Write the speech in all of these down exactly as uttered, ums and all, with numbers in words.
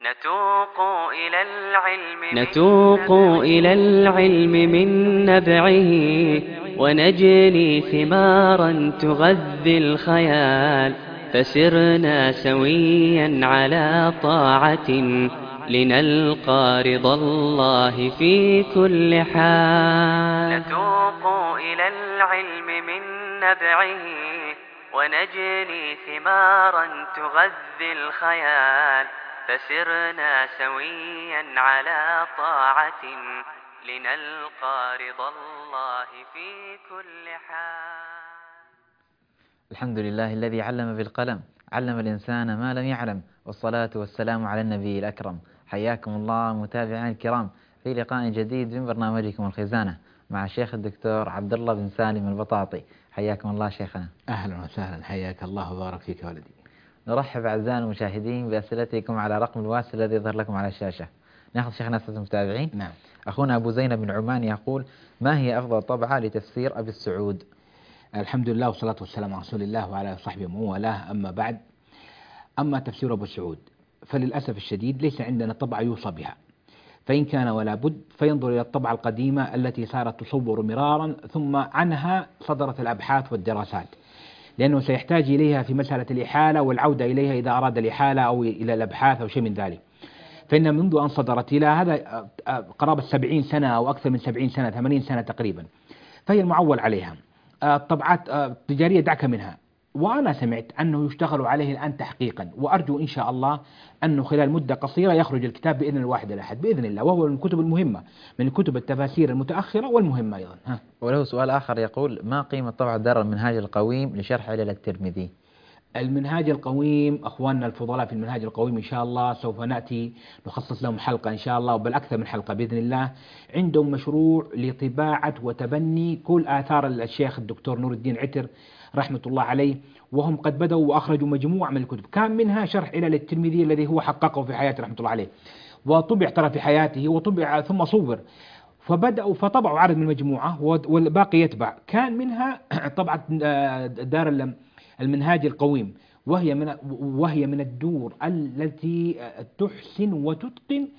نتوق إلى العلم نتوق إلى العلم من نبعه، ونجني ثمارا تغذي الخيال، فسرنا سويا على طاعة لنلقى رضا الله في كل حال. نتوق إلى العلم من نبعه، ونجني ثمارا تغذي الخيال، فسرنا سويا على طاعة لنلقى رضا الله في كل حال. الحمد لله الذي علم بالقلم، علم الإنسان ما لم يعلم، والصلاة والسلام على النبي الأكرم. حياكم الله متابعين الكرام في لقاء جديد من برنامجكم الخزانة مع الشيخ الدكتور عبد الله بن سالم البطاطي. حياكم الله شيخنا. أهلا وسهلا، حياك الله وبارك فيك ولدي. نرحب أعزائنا المشاهدين بأسئلتكم على رقم الواتس الذي يظهر لكم على الشاشة. ناخذ شيخنا أسئلة المتابعين. نعم. أخونا أبو زينب بن عمان يقول: ما هي أفضل طبعة لتفسير أبي السعود؟ الحمد لله والصلاة والسلام على رسول الله وعلى صحبه ومن والاه، أما بعد. أما تفسير أبو السعود فللأسف الشديد ليس عندنا طبعة يوصى بها، فإن كان ولا بد فينظر إلى الطبعة القديمة التي صارت تصور مرارا ثم عنها صدرت الأبحاث والدراسات، لأنه سيحتاج إليها في مسألة الإحالة والعودة إليها إذا أراد الإحالة أو إلى الأبحاث أو شيء من ذلك. فإن منذ أن صدرت إلى هذا قرابة سبعين سنة أو أكثر من سبعين سنة، ثمانين سنة تقريبا، فهي المعول عليها. الطبعات التجارية دعك منها، وأنا سمعت أنه يشتغل عليه الآن تحقيقا، وأرجو إن شاء الله أنه خلال مدة قصيرة يخرج الكتاب بإذن الواحد الأحد بإذن الله، وهو من الكتب المهمة، من الكتب التفاسير المتأخرة والمهمة أيضا. ها. وله سؤال آخر يقول: ما قيمة طبعة دار المنهاج القويم لشرح علل الترمذي؟ المنهاج القويم، أخواننا الفضلاء في المنهاج القويم إن شاء الله سوف نأتي نخصص لهم حلقة إن شاء الله، وبل أكثر من حلقة بإذن الله. عندهم مشروع لطباعة وتبني كل آثار الشيخ الدكتور نور الدين عتر رحمة الله عليه، وهم قد بدأوا وأخرجوا مجموعة من الكتب، كان منها شرح علل الترمذي الذي هو حققه في حياته رحمة الله عليه، وطبع ترى في حياته وطبع ثم صور، فبدأوا فطبعوا عدد من المجموعة والباقي يتبع. كان منها طبعة دار المنهاج القويم، وهي من وهي من الدور التي تحسن وتتقن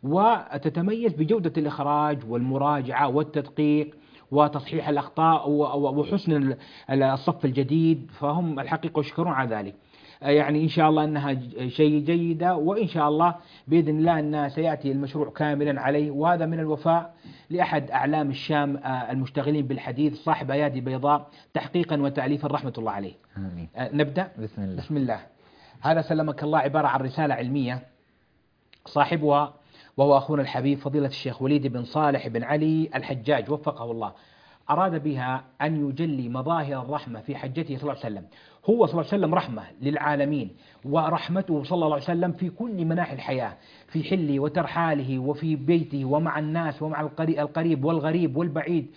وتتميز بجودة الإخراج والمراجعة والتدقيق وتصحيح الأخطاء وحسن الصف الجديد، فهم الحقيقة يشكرون على ذلك. يعني إن شاء الله أنها شيء جيدة، وإن شاء الله بإذن الله أنها سيأتي المشروع كاملا عليه، وهذا من الوفاء لأحد أعلام الشام المشتغلين بالحديث صاحب أيادي بيضاء تحقيقا وتأليفا رحمة الله عليه. آمين. نبدأ. بسم الله. بسم الله. هذا سلمك الله عبارة عن رسالة علمية صاحبها وهو أخونا الحبيب فضيلة الشيخ وليد بن صالح بن علي الحجاج وفقه الله، أراد بها أن يجلي مظاهر الرحمة في حجته صلى الله عليه وسلم. هو صلى الله عليه وسلم رحمة للعالمين، ورحمته صلى الله عليه وسلم في كل مناحي الحياة، في حله وترحاله وفي بيته ومع الناس ومع القريب والغريب والبعيد،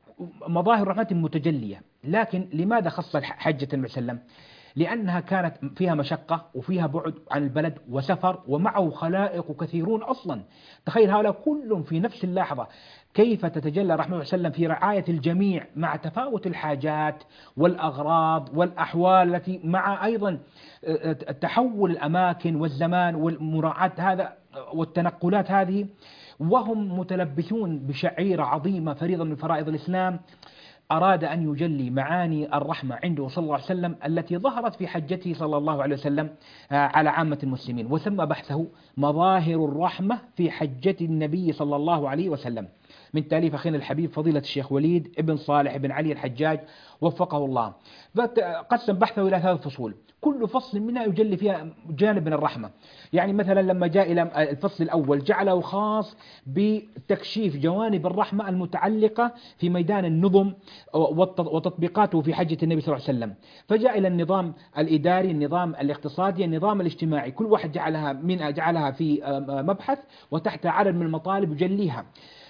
مظاهر رحمة متجلية. لكن لماذا خص حجة النبي صلى الله عليه وسلم؟ لأنها كانت فيها مشقة وفيها بعد عن البلد وسفر، ومعه خلائق كثيرون أصلا. تخيل هؤلاء كلهم في نفس اللحظة كيف تتجلى رحمة الله صلى الله عليه وسلم في رعاية الجميع، مع تفاوت الحاجات والأغراض والأحوال التي مع أيضا تحول الأماكن والزمان والمراعاة هذا والتنقلات هذه، وهم متلبسون بشعيرة عظيمة فريضة من فرائض الإسلام. أراد أن يجلي معاني الرحمة عنده صلى الله عليه وسلم التي ظهرت في حجته صلى الله عليه وسلم على عامة المسلمين، وسمى بحثه مظاهر الرحمة في حجة النبي صلى الله عليه وسلم، من تأليف أخينا الحبيب فضيلة الشيخ وليد بن صالح بن علي الحجاج وفقه الله. فقسم بحثه إلى ثلاث فصول، كل فصل منها يجلي فيها جانب من الرحمة. يعني مثلا لما جاء إلى الفصل الأول جعله خاص بتكشيف جوانب الرحمة المتعلقة في ميدان النظم وتطبيقاته في حجة النبي صلى الله عليه وسلم، فجاء إلى النظام الإداري، النظام الاقتصادي، النظام الاجتماعي، كل واحد جعلها من جعلها في مبحث وتحت عدد من المطالب يجليها.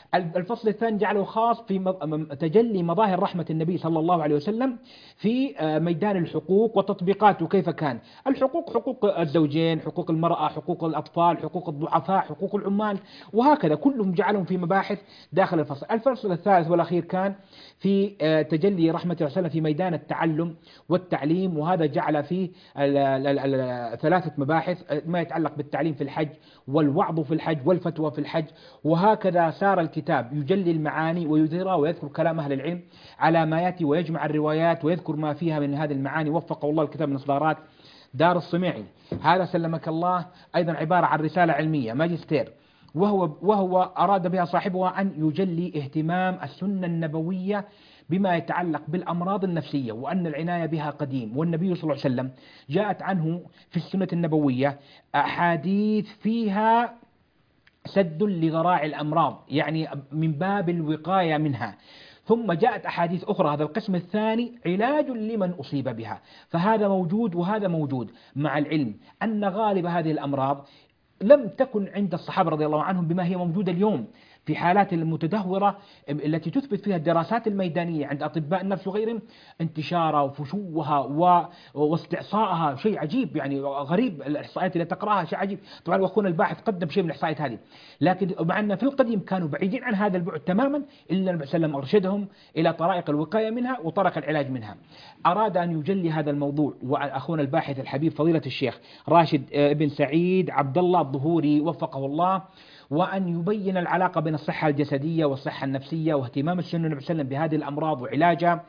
الفصل الثاني جعله خاص في تجلي مظاهر رحمة النبي صلى الله عليه وسلم في ميدان الحقوق وتطبيقاته كيف كان. الحقوق حقوق الزوجين، حقوق المرأة، حقوق الأطفال، حقوق الضعفاء، حقوق العمال، وهكذا كلهم جعلهم في مباحث داخل الفصل. الفصل الثالث والأخير كان في تجلي رحمة الله وسلم في ميدان التعلم والتعليم، وهذا جعل فيه ثلاثة مباحث ما يتعلق بالتعليم في الحج والوعظ في الحج والفتوى في الحج. وهكذا سار الكتاب يجلي المعاني ويظهرها ويذكر كلام أهل العلم على ما يأتي ويجمع الروايات ويذكر ما فيها من هذه المعاني. وفقه الله الكتاب من إصدارات دار الصميعي. هذا سلمك الله أيضا عبارة عن رسالة علمية ماجستير، وهو, وهو أراد بها صاحبها أن يجلي اهتمام السنة النبوية بما يتعلق بالأمراض النفسية، وأن العناية بها قديم، والنبي صلى الله عليه وسلم جاءت عنه في السنة النبوية أحاديث فيها سد لذراع الأمراض، يعني من باب الوقاية منها. ثم جاءت أحاديث أخرى، هذا القسم الثاني علاج لمن أصيب بها، فهذا موجود وهذا موجود، مع العلم أن غالب هذه الأمراض لم تكن عند الصحابة رضي الله عنهم بما هي موجودة اليوم في حالات المتدهورة التي تثبت فيها الدراسات الميدانية عند أطباء النفس وغيرهم انتشارها وفشوها واستعصائها شيء عجيب، يعني غريب. الإحصائيات اللي تقرأها شيء عجيب. طبعا وأخونا الباحث قدم شيء من الإحصائيات هذه، لكن مع أن في القديم كانوا بعيدين عن هذا البعد تماما، إلا النبي صلى الله عليه وسلم أرشدهم إلى طرائق الوقاية منها وطرق العلاج منها. أراد أن يجلي هذا الموضوع، وأخونا الباحث الحبيب فضيلة الشيخ راشد بن سعيد عبد الله الظهوري وفقه الله، وأن يبين العلاقة بين الصحة الجسدية والصحة النفسية واهتمام السنة النبي صلى الله عليه وسلم بهذه الأمراض وعلاجها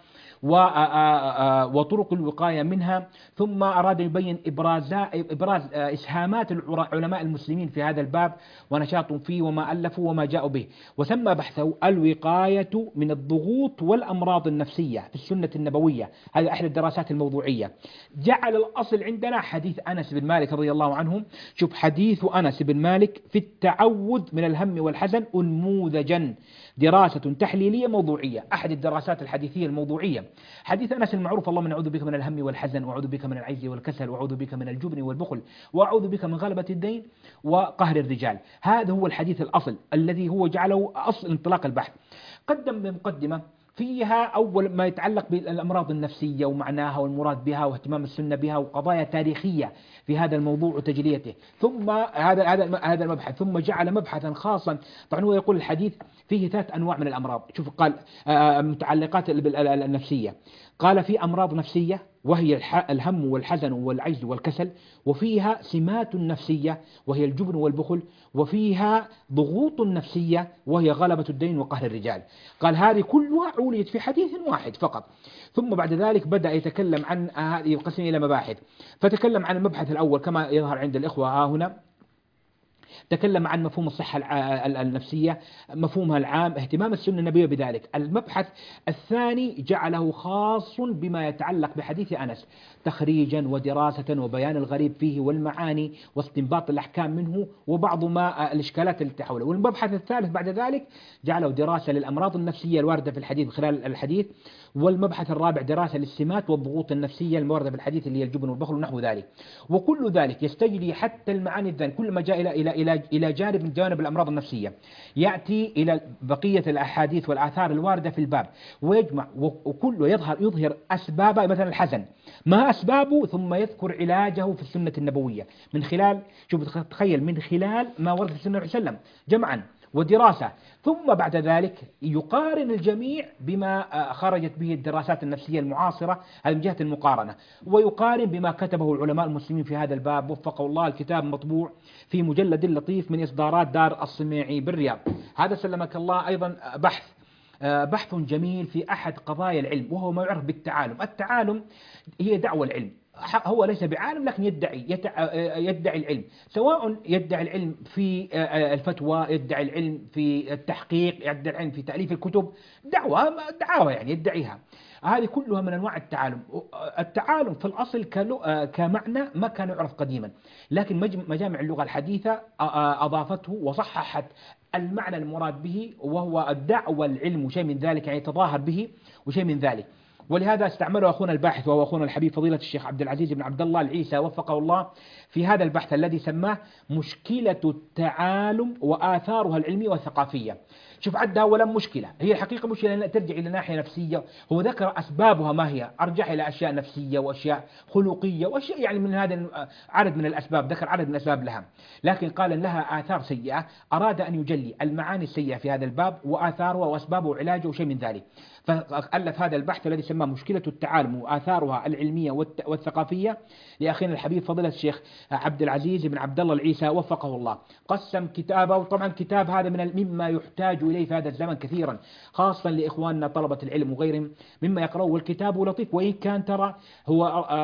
وطرق الوقاية منها. ثم أراد يبين إبراز إبراز إسهامات العلماء المسلمين في هذا الباب ونشاطهم فيه وما ألفوا وما جاءوا به، وسمى بحثه الوقاية من الضغوط والأمراض النفسية في السنة النبوية. هذه أحد الدراسات الموضوعية. جعل الأصل عندنا حديث أنس بن مالك رضي الله عنه. شوف حديث أنس بن مالك في التعوذ من الهم والحزن أنموذجا، دراسة تحليلية موضوعية، أحد الدراسات الحديثية الموضوعية. حديث أنس المعروف: اللهم نعوذ بك من الهم والحزن، وأعوذ بك من العجز والكسل، وأعوذ بك من الجبن والبخل، وأعوذ بك من غلبة الدين وقهر الرجال. هذا هو الحديث الأصل الذي هو جعله أصل انطلاق البحث. قدم بمقدمة فيها أول ما يتعلق بالأمراض النفسية ومعناها والمراد بها واهتمام السنة بها وقضايا تاريخية في هذا الموضوع وتجليته. ثم هذا هذا هذا المبحث، ثم جعل مبحثا خاصا. طبعا هو يقول الحديث فيه ثلاث أنواع من الأمراض. شوف قال متعلقات النفسية، قال في أمراض نفسية وهي الهم والحزن والعجز والكسل، وفيها سمات نفسية وهي الجبن والبخل، وفيها ضغوط نفسية وهي غلبة الدين وقهر الرجال. قال هذه كلها عوليت في حديث واحد فقط. ثم بعد ذلك بدأ يتكلم عن هذه القسم إلى مباحث، فتكلم عن المبحث الأول كما يظهر عند الإخوة ها هنا. تكلم عن مفهوم الصحة النفسية، مفهومها العام، اهتمام السنة النبوية بذلك. المبحث الثاني جعله خاص بما يتعلق بحديث أنس، تخريجا ودراسة وبيان الغريب فيه والمعاني واستنباط الأحكام منه وبعض ما الإشكالات التي حوله. والمبحث الثالث بعد ذلك جعله دراسة للأمراض النفسية الواردة في الحديث خلال الحديث. والمبحث الرابع دراسة للسمات والضغوط النفسية المواردة في الحديث اللي هي الجبن والبخل ونحو ذلك. وكل ذلك يستجري حتى المعاني الذهن، كل ما جاء إلى إلى إلى إلى جانب من جوانب الأمراض النفسية يأتي إلى بقية الأحاديث والآثار الواردة في الباب ويجمع، وكله يظهر يظهر أسباب مثلا الحزن ما أسبابه، ثم يذكر علاجه في السنة النبوية من خلال، شوف تخيل، من خلال ما ورد في السنة صلى الله عليه وسلم جمعا ودراسة. ثم بعد ذلك يقارن الجميع بما خرجت به الدراسات النفسية المعاصرة، هذه من جهة المقارنة، ويقارن بما كتبه العلماء المسلمين في هذا الباب وفقه الله. الكتاب مطبوع في مجلد لطيف من إصدارات دار الصميعي بالرياض. هذا سلمك الله أيضا بحث بحث جميل في أحد قضايا العلم، وهو ما يعرف بالتعالم. التعالم هي دعوة العلم، هو ليس بعالم لكن يدعي يدعي العلم، سواء يدعي العلم في الفتوى، يدعي العلم في التحقيق، يدعي العلم في تأليف الكتب، دعوة دعوة يعني يدعيها. هذه كلها من أنواع التعالم. التعالم في الأصل كمعنى ما كان يعرف قديما، لكن مجامع اللغة الحديثة أضافته وصححت المعنى المراد به، وهو الدعوة العلم وشيء من ذلك، يعني تظاهر به وشيء من ذلك. ولهذا استعمله أخونا الباحث وهو أخونا الحبيب فضيلة الشيخ عبد العزيز بن عبد الله العيسى وفقه الله في هذا البحث الذي سماه مشكلة التعالم وآثارها العلمية والثقافية. شوف عدها أولا مشكلة، هي الحقيقة مشكلة ترجع إلى ناحية نفسية، هو ذكر أسبابها ما هي، أرجح إلى أشياء نفسية وأشياء خلقية وأشياء يعني من هذا عدد من الأسباب، ذكر عدد من الأسباب لها، لكن قال إن لها آثار سيئة، أراد أن يجلي المعاني السيئة في هذا الباب وآثارها وأسبابه وعلاجه وشيء من ذلك، فألف هذا البحث الذي سماه مشكلة التعالم وآثارها العلمية والثقافية لأخينا الحبيب فضيلة الشيخ عبد العزيز بن عبد الله العيسى وفقه الله. قسم كتابه، وطبعا كتاب هذا من مما يحتاج إليه في هذا الزمن كثيرا، خاصة لإخواننا طلبة العلم وغيرهم مما يقرأه، والكتاب لطيف، وإن كان ترى هو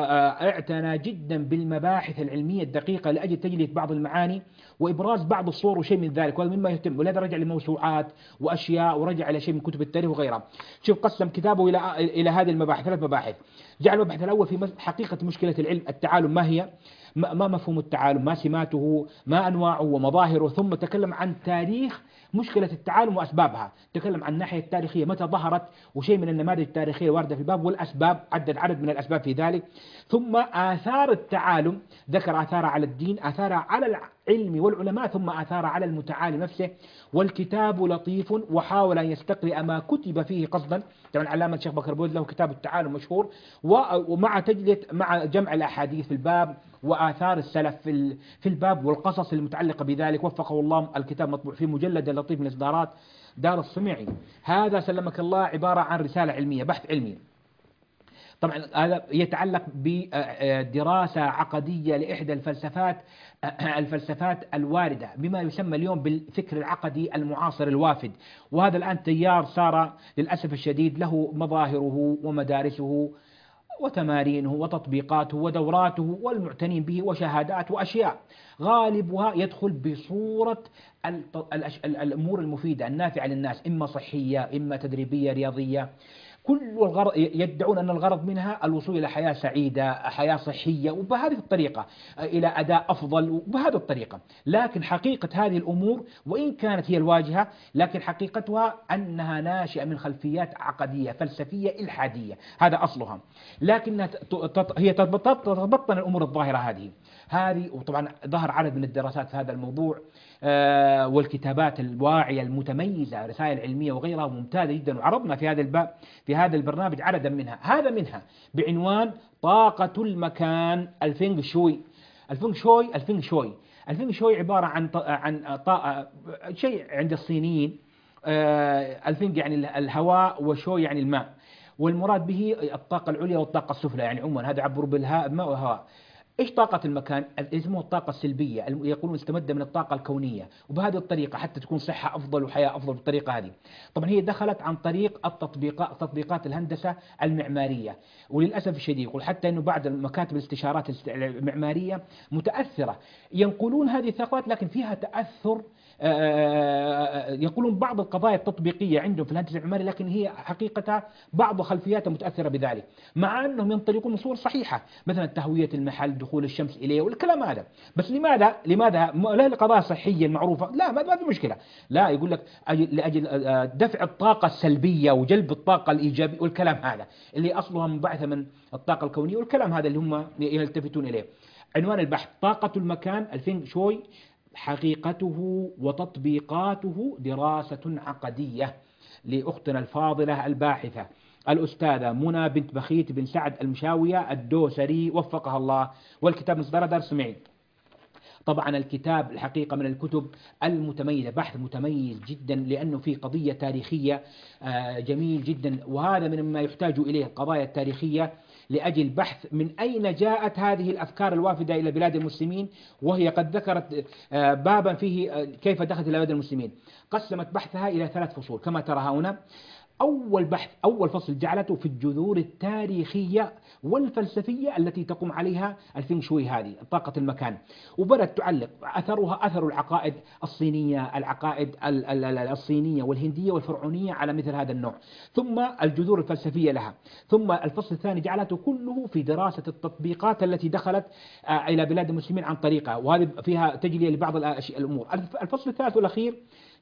اعتنى جدا بالمباحث العلمية الدقيقة لأجل تجلية بعض المعاني وإبراز بعض الصور وشيء من ذلك، وهذا مما يهتم، ولهذا رجع لموسوعات وأشياء ورجع إلى شيء من كتب التاريخ وغيرها. شوف قسم كتابه إلى إلى هذه المباحث، ثلاث مباحث. جعل المبحث الأول في حقيقة مشكلة العلم، التعالم ما هي، ما مفهوم التعالم، ما سماته، ما أنواعه ومظاهره، ثم تكلم عن تاريخ مشكلة التعالم وأسبابها، تكلم عن الناحية التاريخية متى ظهرت وشيء من النماذج التاريخية الواردة في الباب والأسباب، عدد عدد من الأسباب في ذلك، ثم آثار التعالم، ذكر آثارها على الدين، آثارها على العلم والعلماء، ثم آثارها على المتعالم نفسه. والكتاب لطيف، وحاول أن يستقرئ ما كتب فيه قصدا، طبعا علامة الشيخ بكر بود له كتاب التعالم مشهور، ومع تجلية مع جمع الأحاديث في الباب وآثار السلف في في الباب والقصص المتعلقة بذلك، وفقه الله. الكتاب مطبوع في مجلد لطيف من إصدارات دار الصميعي. هذا سلمك الله عبارة عن رسالة علمية، بحث علمي، طبعا هذا يتعلق بدراسة عقدية لإحدى الفلسفات الفلسفات الواردة بما يسمى اليوم بالفكر العقدي المعاصر الوافد، وهذا الآن تيار صار للأسف الشديد له مظاهره ومدارسه وتمارينه وتطبيقاته ودوراته والمعتنين به وشهادات وأشياء، غالبها يدخل بصورة الأمور المفيدة النافعة للناس، إما صحية إما تدريبية رياضية، كل الغرض يدعون أن الغرض منها الوصول إلى حياة سعيدة، حياة صحية، وبهذه الطريقة إلى أداء أفضل وبهذه الطريقة. لكن حقيقة هذه الأمور وإن كانت هي الواجهة، لكن حقيقتها أنها ناشئة من خلفيات عقدية فلسفية إلحادية، هذا أصلها، لكنها هي تتبطن الأمور الظاهرة هذه هذه وطبعا ظهر عدد من الدراسات في هذا الموضوع آه والكتابات الواعية المتميزة، رسائل علمية وغيرها ممتازة جدا، وعرضنا في هذا الباب في هذا البرنامج عددا منها. هذا منها بعنوان طاقة المكان الفينغ شوي. الفينغ شوي الفينغ شوي الفينغ شوي عبارة عن عن طاقة شيء عند الصينيين، آه الفينغ يعني الهواء وشوي يعني الماء، والمراد به الطاقة العليا والطاقة السفلى، يعني عموما هذا عبر بالهاء الماء والهواء. إيش طاقة المكان؟ اسمه الطاقة السلبية، يقولون استمد من الطاقة الكونية، وبهذه الطريقة حتى تكون صحة أفضل وحياة أفضل بالطريقة هذه. طبعا هي دخلت عن طريق التطبيقات تطبيقات الهندسة المعمارية، وللأسف الشديد يقول حتى أنه بعد مكاتب الاستشارات المعمارية متأثرة، ينقلون هذه الثقافات لكن فيها تأثر، يقولون بعض القضايا التطبيقية عندهم في الهندسة المعمارية، لكن هي حقيقتها بعض خلفياتها متأثرة بذلك، مع أنهم ينطلقون من صور صحيحة، مثلا تهوية المحل، دخول الشمس إليه والكلام هذا. بس لماذا لماذا لا القضايا الصحية المعروفة؟ لا، ما في مشكلة، لا، يقول لك لأجل دفع الطاقة السلبية وجلب الطاقة الإيجابية والكلام هذا اللي أصلها منبعثة من الطاقة الكونية والكلام هذا اللي هم يلتفتون إليه. عنوان البحث طاقة المكان الفينغ شوي، حقيقته وتطبيقاته، دراسة عقدية، لأختنا الفاضلة الباحثة الأستاذة منى بنت بخيت بن سعد المشاوية الدوسري وفقها الله، والكتاب مصدر دار الصميعي. طبعا الكتاب الحقيقة من الكتب المتميزة، بحث متميز جدا لأنه فيه قضية تاريخية جميل جدا، وهذا من ما يحتاج إليه القضايا التاريخية لأجل بحث من أين جاءت هذه الأفكار الوافدة إلى بلاد المسلمين، وهي قد ذكرت بابا فيه كيف دخلت إلى بلاد المسلمين. قسمت بحثها إلى ثلاث فصول كما ترى هنا. أول بحث أول فصل جعلته في الجذور التاريخية والفلسفية التي تقوم عليها الفينغ شوي، هذه طاقة المكان، وبدأت تعلق أثرها أثر العقائد الصينية العقائد الصينية والهندية والفرعونية على مثل هذا النوع، ثم الجذور الفلسفية لها، ثم الفصل الثاني جعلته كله في دراسة التطبيقات التي دخلت إلى بلاد المسلمين عن طريقها، وهذه فيها تجلية لبعض الأمور. الفصل الثالث والأخير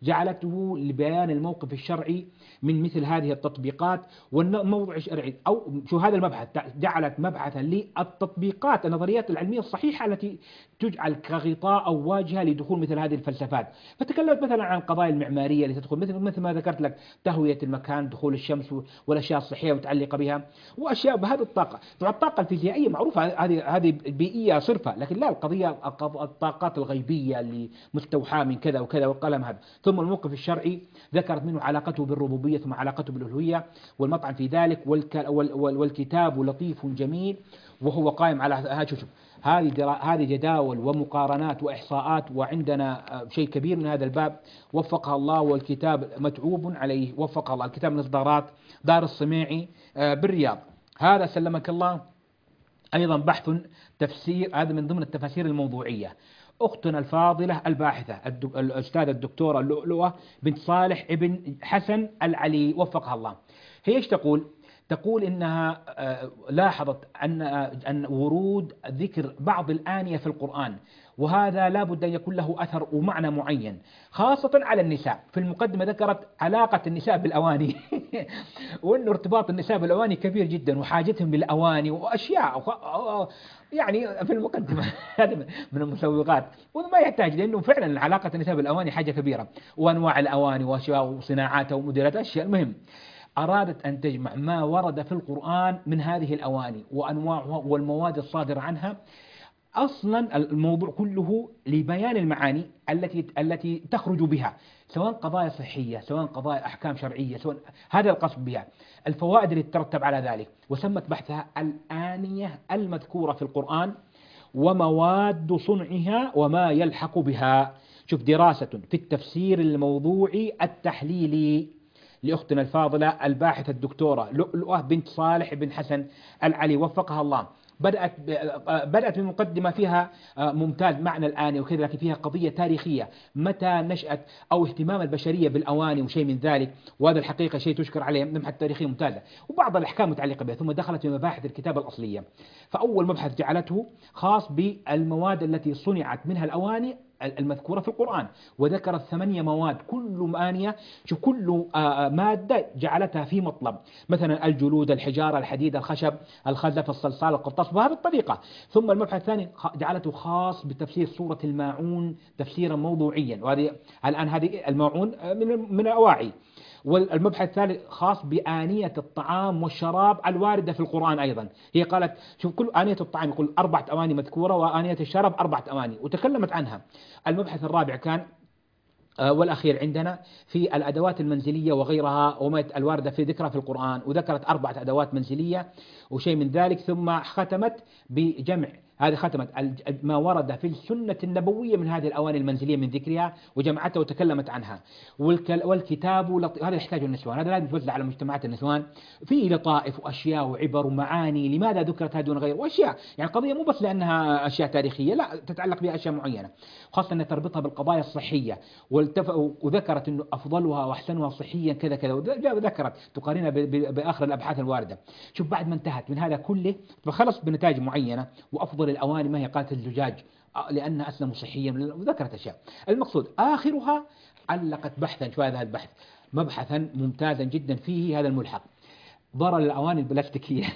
جعلته لبيان الموقف الشرعي من مثل هذه التطبيقات والموضوع الشرعي، أو شو هذا المبحث جعلت مبحثا للتطبيقات النظريات العلمية الصحيحة التي تجعل كغطاء أو واجهة لدخول مثل هذه الفلسفات. فتكلمت مثلا عن القضايا المعمارية اللي تدخل مثل مثل ما ذكرت لك، تهوية المكان، دخول الشمس والأشياء الصحية متعلقة بها وأشياء بهذه الطاقة. طبعا الطاقة الفيزيائية معروفة، هذه هذه بيئية صرفة، لكن لا، القضية الطاقات الغيبية اللي مستوحاة من كذا وكذا والقلم هذا. ثم الموقف الشرعي ذكرت منه علاقته بالربوبية ثم علاقته بالألوهية والمطعن في ذلك، والكتاب لطيف جميل وهو قائم على هذا. شوف هذه هذه جداول ومقارنات وإحصاءات، وعندنا شيء كبير من هذا الباب وفقها الله، والكتاب متعوب عليه وفقها الله. الكتاب من إصدارات دار الصميعي بالرياض. هذا سلمك الله أيضا بحث تفسير، هذا من ضمن التفاسير الموضوعية. أختنا الفاضلة الباحثة الأستاذة الدكتورة اللؤلؤة بنت صالح ابن حسن العلي وفقها الله، هي ايش تقول؟ تقول إنها لاحظت أن أن ورود ذكر بعض الآنية في القرآن، وهذا لا بد أن يكون له أثر ومعنى معين، خاصة على النساء. في المقدمة ذكرت علاقة النساء بالأواني وأن ارتباط النساء بالأواني كبير جدا، وحاجتهم بالأواني وأشياء يعني في المقدمة هذا من المسوقات، وما يحتاج، لأنه فعلا علاقة النساء بالأواني حاجة كبيرة، وأنواع الأواني وأشياء وصناعاتها ومديراتها أشياء. المهم أرادت أن تجمع ما ورد في القرآن من هذه الأواني وأنواعها والمواد الصادرة عنها. أصلا الموضوع كله لبيان المعاني التي التي تخرج بها، سواء قضايا صحية سواء قضايا أحكام شرعية، سواء هذا القصد بها، الفوائد اللي تترتب على ذلك. وسمت بحثها الآنية المذكورة في القرآن ومواد صنعها وما يلحق بها. شوف، دراسة في التفسير الموضوعي التحليلي لأختنا الفاضلة الباحثة الدكتورة لؤلؤة بنت صالح بن حسن العلي وفقها الله. بدأت بدأت بمقدمة فيها ممتاز معنى الآنية وكذا، لكن فيها قضية تاريخية، متى نشأت أو اهتمام البشرية بالأواني وشيء من ذلك، وهذا الحقيقة شيء تشكر عليه، لمحة تاريخية ممتازة، وبعض الأحكام متعلقة بها. ثم دخلت في مباحث الكتابة الأصلية، فأول مبحث جعلته خاص بالمواد التي صنعت منها الأواني المذكورة في القرآن، وذكرت ثمانية مواد، كل آنية شوف كل مادة جعلتها في مطلب، مثلا الجلود، الحجارة، الحديد، الخشب، الخزف، الصلصال، القرطاس، بهذه الطريقة. ثم المبحث الثاني جعلته خاص بتفسير سورة الماعون تفسيرا موضوعيا، وهذه الآن هذه الماعون من من الأواعي. والمبحث الثالث خاص بآنية الطعام والشراب الواردة في القرآن أيضا. هي قالت شوف كل آنية الطعام يقول أربعة أواني مذكورة، وآنية الشراب أربعة أواني، وتكلمت عنها. المبحث الرابع كان والأخير عندنا في الأدوات المنزلية وغيرها وما الواردة في ذكرها في القرآن، وذكرت أربعة أدوات منزلية وشيء من ذلك. ثم ختمت بجمع، هذه ختمت ما ورد في السنة النبوية من هذه الأواني المنزلية من ذكرها وجمعتها وتكلمت عنها. والكتاب لط... هذا يحتاجه النسوان، هذا لازم يتوزع على مجتمعات النسوان، فيه لطائف وأشياء وعبر ومعاني لماذا ذكرت هذه دون غير، وأشياء يعني قضية مو بس لأنها أشياء تاريخية، لا، تتعلق بها أشياء معينة، خاصة أنها تربطها بالقضايا الصحية، والتف... وذكرت أنه أفضلها وأحسنها صحيا كذا كذا، وذكرت تقارنها ب... ب... بآخر الأبحاث الواردة. شوف بعد ما انتهت من هذا كله فخلص بنتائج معينة، وأفضل الأواني ما هي قالت الزجاج لأنها أسلم صحيا، وذكرت أشياء. المقصود آخرها علقت بحثا، شو هذا البحث، مبحثا ممتازا جدا فيه هذا الملحق، ضرر الأواني البلاستيكية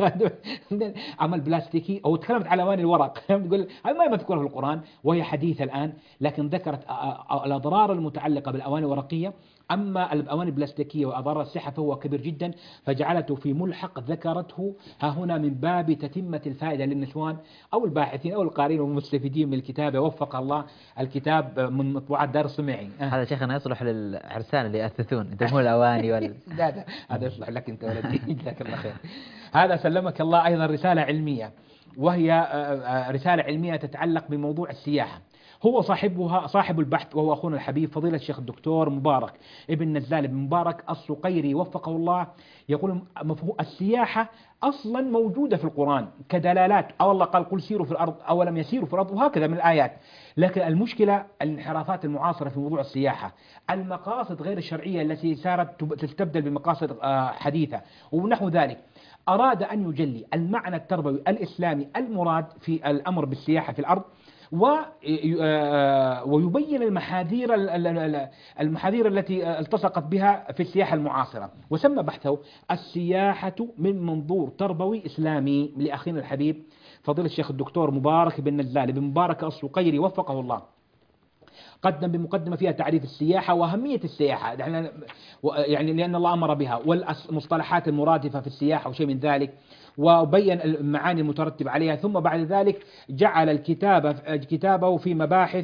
عمل بلاستيكي، أو تكلمت على أواني الورق تقول هذا ما مذكورة في القرآن وهي حديثة الآن، لكن ذكرت الأضرار المتعلقة بالأواني الورقية. أما الأواني البلاستيكية وأضرار الصحة فهو كبير جدا، فجعلته في ملحق ذكرته ها هنا من باب تتمة الفائدة للنسوان أو الباحثين أو القارئين والمستفيدين من الكتاب. وفق الله الكتاب من مطبوعات دار الصميعي. هذا شيخنا يصلح للعرسان اللي يأثثون ينتبهون الأواني وال... لا لا هذا يصلح لك أنت ولدي جزاك الله خير. هذا سلمك الله أيضا رسالة علمية، وهي رسالة علمية تتعلق بموضوع السياحة. هو صاحبها صاحب البحث وهو أخونا الحبيب فضيلة الشيخ الدكتور مبارك ابن نزال بن مبارك الصقيري وفقه الله، يقول مفهوم السياحة أصلا موجودة في القرآن كدلالات، أو الله قال قل سيروا في الأرض أولم يسيروا في الأرض، وهكذا من الآيات. لكن المشكلة الانحرافات المعاصرة في موضوع السياحة، المقاصد غير الشرعية التي صارت تستبدل بمقاصد حديثة ونحو ذلك. أراد أن يجلي المعنى التربوي الإسلامي المراد في الأمر بالسياحة في الأرض، ويبين المحاذير المحاذير التي التصقت بها في السياحة المعاصرة. وسمى بحثه السياحة من منظور تربوي إسلامي لأخينا الحبيب فضيلة الشيخ الدكتور مبارك بن نزال بن مبارك الصقيري وفقه الله. قدم بمقدمة فيها تعريف السياحة وأهمية السياحة، يعني لأن الله أمر بها، والمصطلحات المرادفة في السياحة وشيء من ذلك، وبين المعاني المترتبة عليها. ثم بعد ذلك جعل الكتابة كتابه في مباحث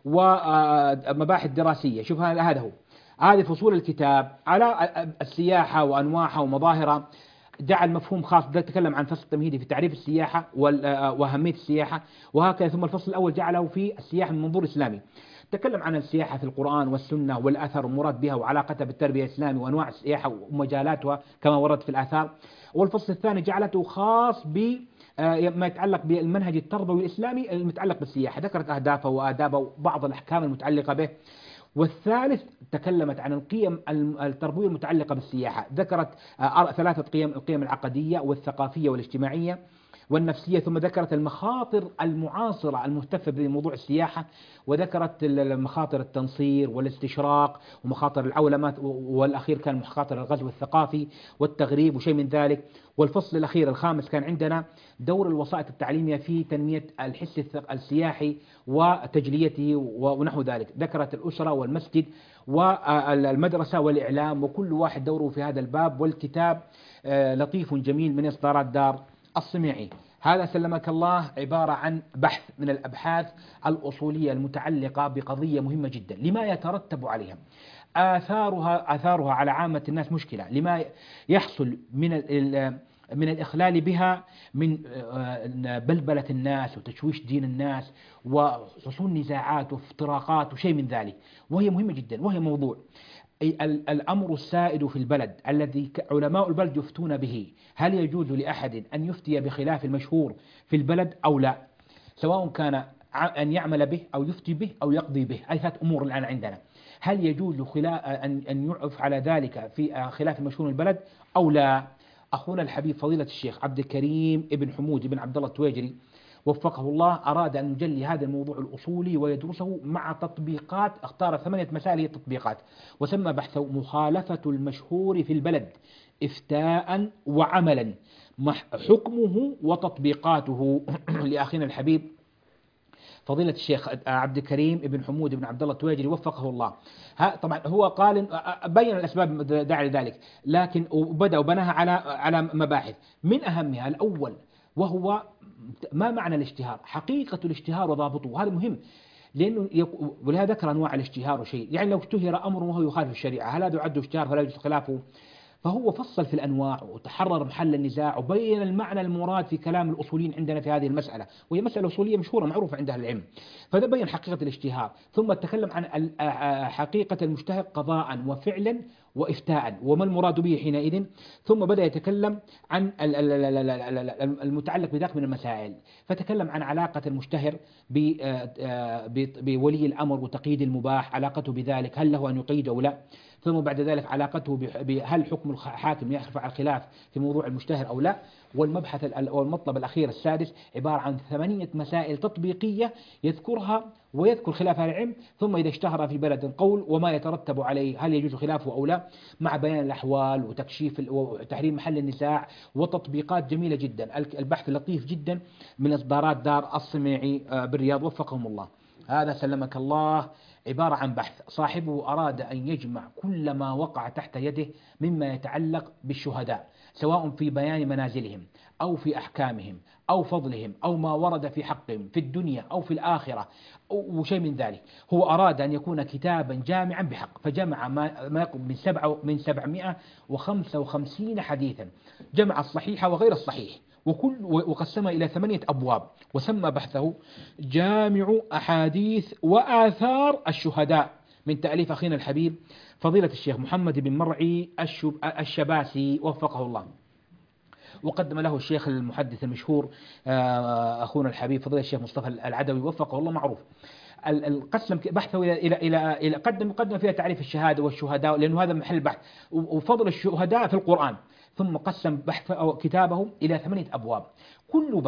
ومباحث دراسية. شوف هذا هو هذه فصول الكتاب على السياحة وأنواعها ومظاهرها. جعل مفهوم خاص تكلم عن فصل تمهيدي في تعريف السياحة وأهمية السياحة وهكذا. ثم الفصل الأول جعله في السياحة من منظور إسلامي، تكلم عن السياحة في القرآن والسنة والأثر والمراد بها وعلاقتها بالتربية الإسلامية وأنواع السياحة ومجالاتها كما ورد في الآثار. والفصل الثاني جعلته خاص بما يتعلق بالمنهج التربوي الإسلامي المتعلق بالسياحة، ذكرت أهدافه وآدابه وبعض الأحكام المتعلقة به. والثالث تكلمت عن القيم التربوية المتعلقة بالسياحة، ذكرت ثلاثة قيم: القيم العقدية والثقافية والاجتماعية والنفسية. ثم ذكرت المخاطر المعاصرة المهتفة بموضوع السياحة، وذكرت مخاطر التنصير والاستشراق ومخاطر العولمة، والأخير كان مخاطر الغزو الثقافي والتغريب وشيء من ذلك. والفصل الأخير الخامس كان عندنا دور الوسائط التعليمية في تنمية الحس السياحي وتجليته ونحو ذلك، ذكرت الأسرة والمسجد والمدرسة والإعلام، وكل واحد دوره في هذا الباب. والكتاب لطيف جميل من إصدارات دار الصميعي. هذا سلمك الله عبارة عن بحث من الأبحاث الأصولية المتعلقة بقضية مهمة جدا لما يترتب عليها. آثارها آثارها على عامة الناس مشكلة، لما يحصل من من الإخلال بها من بلبلة الناس وتشويش دين الناس وحصول نزاعات وافتراقات وشيء من ذلك، وهي مهمة جدا. وهي موضوع الأمر السائد في البلد الذي علماء البلد يفتون به، هل يجوز لأحد أن يفتي بخلاف المشهور في البلد أو لا، سواء كان أن يعمل به أو يفتي به أو يقضي به. أي ثلاث أمور الآن عندنا: هل يجوز أن يعرف على ذلك في خلاف المشهور البلد أو لا؟ أخونا الحبيب فضيلة الشيخ عبد الكريم ابن حمود ابن عبد الله التويجري وفقه الله أراد أن يجلي هذا الموضوع الأصولي ويدرسه مع تطبيقات. اختار ثمانية مسائل هي التطبيقات، وسمى بحثه مخالفة المشهور في البلد إفتاء وعملا، حكمه وتطبيقاته لأخينا الحبيب فضيلة الشيخ عبد الكريم ابن حمود ابن عبد الله التويجري وفقه الله. طبعا هو قال بين الأسباب داعي لذلك، لكن بدأ وبناها على على مباحث. من أهمها الأول وهو ما معنى الاشتهار، حقيقة الاشتهار وضابطه، هذا مهم. لأنه ولهذا ذكر أنواع الاشتهار وشيء، يعني لو اشتهر أمر وهو يخالف الشريعة هل هذا يعد اشتهار فلا يجوز خلافه؟ فهو فصل في الأنواع وتحرر محل النزاع وبين المعنى المراد في كلام الأصوليين عندنا في هذه المسألة، وهي مسألة أصولية مشهورة معروفة عند أهل العلم. فده بين حقيقة الاشتهار، ثم تكلم عن حقيقة المشتهر قضاء وفعلا وإفتاء وما المراد به حينئذ. ثم بدأ يتكلم عن المتعلق بذلك من المسائل، فتكلم عن علاقة المشتهر بولي الأمر وتقييد المباح، علاقته بذلك هل له أن يقيد أو لا. ثم بعد ذلك علاقته بهل حكم الحاكم يرفع الخلاف في موضوع المشتهر أو لا. والمبحث أو المطلب الأخير السادس عبارة عن ثمانية مسائل تطبيقية يذكرها ويذكر خلاف أهل العلم، ثم إذا اشتهر في بلد قول وما يترتب عليه هل يجوز خلافه أو لا، مع بيان الأحوال وتكشيف وتحرير محل النزاع وتطبيقات جميلة جدا. البحث لطيف جدا من إصدارات دار الصميعي بالرياض وفقهم الله. هذا سلمك الله عبارة عن بحث صاحبه أراد أن يجمع كل ما وقع تحت يده مما يتعلق بالشهداء، سواء في بيان منازلهم أو في أحكامهم أو فضلهم أو ما ورد في حقهم في الدنيا أو في الآخرة أو شيء من ذلك. هو أراد أن يكون كتابا جامعا بحق، فجمع ما يقرب من سبعة من سبعمائة وخمسة وخمسين حديثا، جمع الصحيح وغير الصحيح، وكل وقسمها إلى ثمانية أبواب، وسمى بحثه جامع أحاديث وآثار الشهداء من تأليف أخينا الحبيب فضيلة الشيخ محمد بن مرعي الشباسي وفقه الله. وقدم له الشيخ المحدث المشهور أخونا الحبيب فضيلة الشيخ مصطفى العدوي وفقه الله معروف. القسم بحثه إلى إلى إلى إلى قدم قدم فيها تعريف الشهادة والشهداء، لأنه هذا محل بحث، وفضل الشهداء في القرآن. ثم قسم بحث أو كتابه إلى ثمانية أبواب، كل باب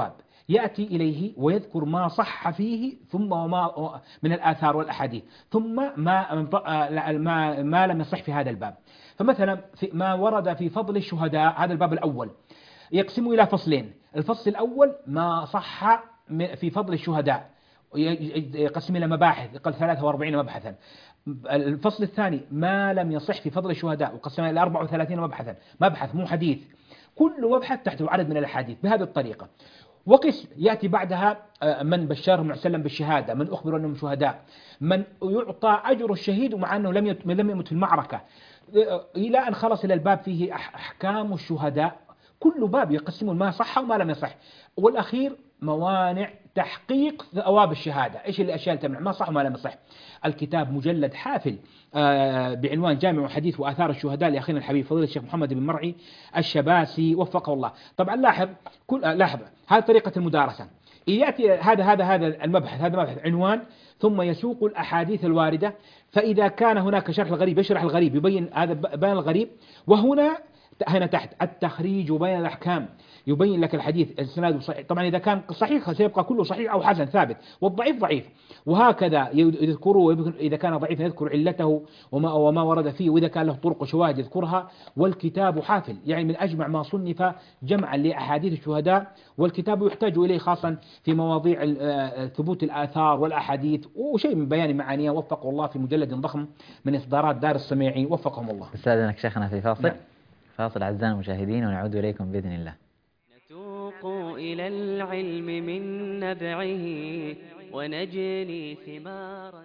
يأتي إليه ويذكر ما صح فيه ثم وما من الآثار والأحاديث، ثم ما ما ما لم يصح في هذا الباب. فمثلا في ما ورد في فضل الشهداء، هذا الباب الأول يقسم إلى فصلين. الفصل الأول ما صح في فضل الشهداء يقسم إلى مباحث، يقل ثلاثة وأربعين مبحثا. الفصل الثاني ما لم يصح في فضل الشهداء وقسم إلى أربعة وثلاثين مبحثا، مبحث مو حديث، كل مبحث تحته عدد من الأحاديث بهذه الطريقة. وقسم يأتي بعدها من بشرهم وسلم بالشهادة، من أخبر أنهم شهداء، من يعطى أجر الشهيد ومع أنه لم لم يمت في المعركة، إلى أن خلص إلى الباب فيه أحكام الشهداء. كل باب يقسمون ما صح وما لم يصح. والأخير موانع تحقيق ثواب الشهادة، إيش الأشياء اللي تمنع ما صح وما لم يصح. الكتاب مجلد حافل بعنوان جامع حديث وآثار الشهداء لأخينا الحبيب فضيلة الشيخ محمد بن مرعي الشباسي وفقه الله. طبعا لاحظ كل لاحظ هذه طريقة المدارسة. يأتي هذا هذا هذا المبحث، هذا مبحث عنوان، ثم يسوق الأحاديث الواردة. فإذا كان هناك شرح الغريب يشرح الغريب، يبين هذا بيان الغريب. وهنا هنا تحت التخريج وبين الأحكام، يبين لك الحديث السناد صحيح. طبعا إذا كان صحيح سيبقى كله صحيح أو حسن ثابت، والضعيف ضعيف. وهكذا يذكره، إذا كان ضعيفا يذكر علته وما وما ورد فيه، وإذا كان له طرق وشواهد يذكرها. والكتاب حافل، يعني من أجمع ما صنف جمعا لأحاديث الشهداء. والكتاب يحتاج إليه خاصا في مواضيع ثبوت الآثار والأحاديث وشيء من بيان معانيها، وفقه الله، في مجلد ضخم من إصدارات دار السميعي وفقهم الله. استاذنك شيخنا في فاصل. نعم. فاصل أعزائنا المشاهدين ونعود إليكم بإذن الله. نتوق إلى العلم من نبعه ونجني ثمارا.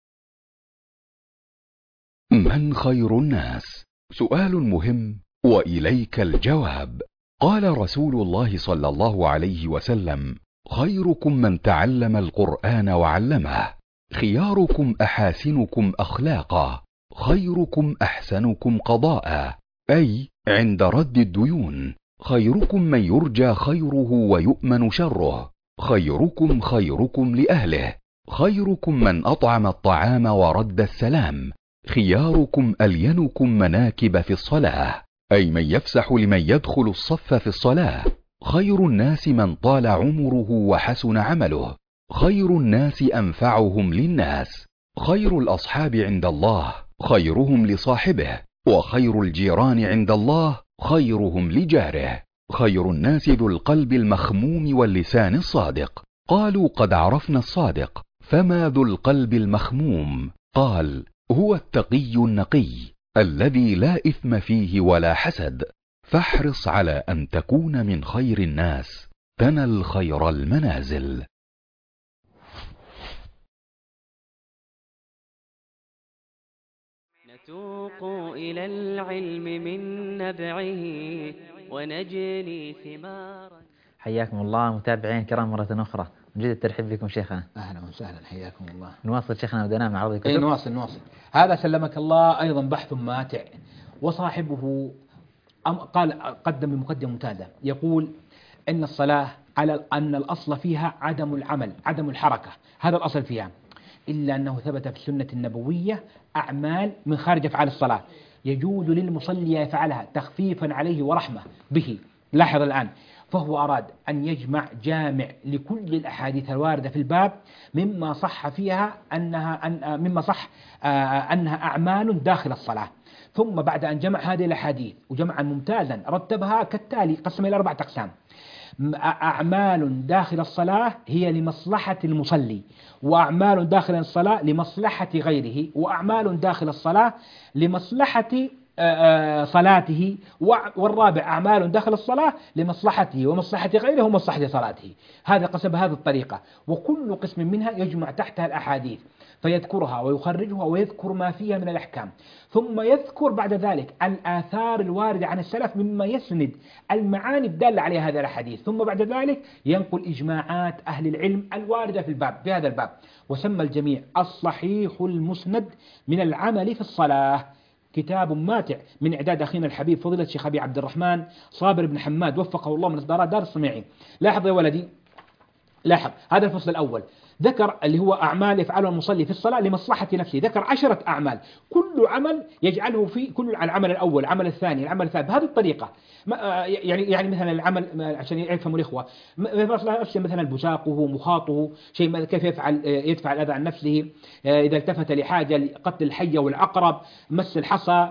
من خير الناس؟ سؤال مهم وإليك الجواب. قال رسول الله صلى الله عليه وسلم: خيركم من تعلم القرآن وعلمه، خياركم أحاسنكم أخلاقا، خيركم أحسنكم قضاء، أي عند رد الديون. خيركم من يرجى خيره ويؤمن شره، خيركم خيركم لأهله، خيركم من أطعم الطعام ورد السلام، خياركم ألينكم مناكب في الصلاة، أي من يفسح لمن يدخل الصف في الصلاة. خير الناس من طال عمره وحسن عمله، خير الناس أنفعهم للناس. خير الأصحاب عند الله خيرهم لصاحبه، وخير الجيران عند الله خيرهم لجاره. خير الناس ذو القلب المخموم واللسان الصادق. قالوا: قد عرفنا الصادق، فما ذو القلب المخموم؟ قال: هو التقي النقي الذي لا إثم فيه ولا حسد. فاحرص على أن تكون من خير الناس، تنل خير المنازل. نتوق إلى العلم من نبعه ونجني ثمارا. حياكم الله متابعين الكرام مرة أخرى، نجد الترحيب بكم شيخنا. أهلا وسهلا، حياكم الله. نواصل شيخنا ودنا مع عرض الكتب. أي نواصل نواصل. هذا سلمك الله أيضا بحث ماتع، وصاحبه قال قدم بمقدمة ممتازة، يقول إن الصلاة على أن الأصل فيها عدم العمل، عدم الحركة، هذا الأصل فيها، إلا أنه ثبت في السنة النبوية أعمال من خارج أفعال الصلاة يجوز للمصلي يفعلها تخفيفا عليه ورحمة به. لاحظ الآن، فهو أراد أن يجمع جامع لكل الأحاديث الواردة في الباب مما صح فيها أنها أن مما صح أنها أعمال داخل الصلاة. ثم بعد أن جمع هذه الأحاديث وجمعا ممتازا رتبها كالتالي، قسم إلى أربعة أقسام. أعمال داخل الصلاة هي لمصلحة المصلي، وأعمال داخل الصلاة لمصلحة غيره، وأعمال داخل الصلاة لمصلحة صلاته، والرابع أعمال داخل الصلاة لمصلحته ومصلحة غيره ومصلحة صلاته. هذا قسم بهذه الطريقة، وكل قسم منها يجمع تحتها الأحاديث فيذكرها ويخرجها ويذكر ما فيها من الأحكام، ثم يذكر بعد ذلك الآثار الواردة عن السلف مما يسند المعاني الدالة عليها هذا الحديث، ثم بعد ذلك ينقل إجماعات أهل العلم الواردة في الباب في هذا الباب. وسمى الجميع الصحيح المسند من العمل في الصلاة. كتاب ماتع من إعداد أخينا الحبيب فضيلة الشيخ أبي عبد الرحمن صابر بن حماد وفقه الله من إصدارات دار السميعي. لاحظ يا ولدي، لاحظ هذا الفصل الأول، ذكر اللي هو أعمال يفعلها المصلي في الصلاة لمصلحة نفسه، ذكر عشرة أعمال كل عمل يجعله في كل العمل الأول، العمل الثاني، العمل الثالث، بهذه الطريقة. يعني يعني مثلا العمل عشان يفهموا الإخوة، مثلا بزاقه، مخاطه، شيء كيف يفعل يدفع الأذى عن نفسه، إذا التفت لحاجة لقتل الحية والعقرب، مس الحصى،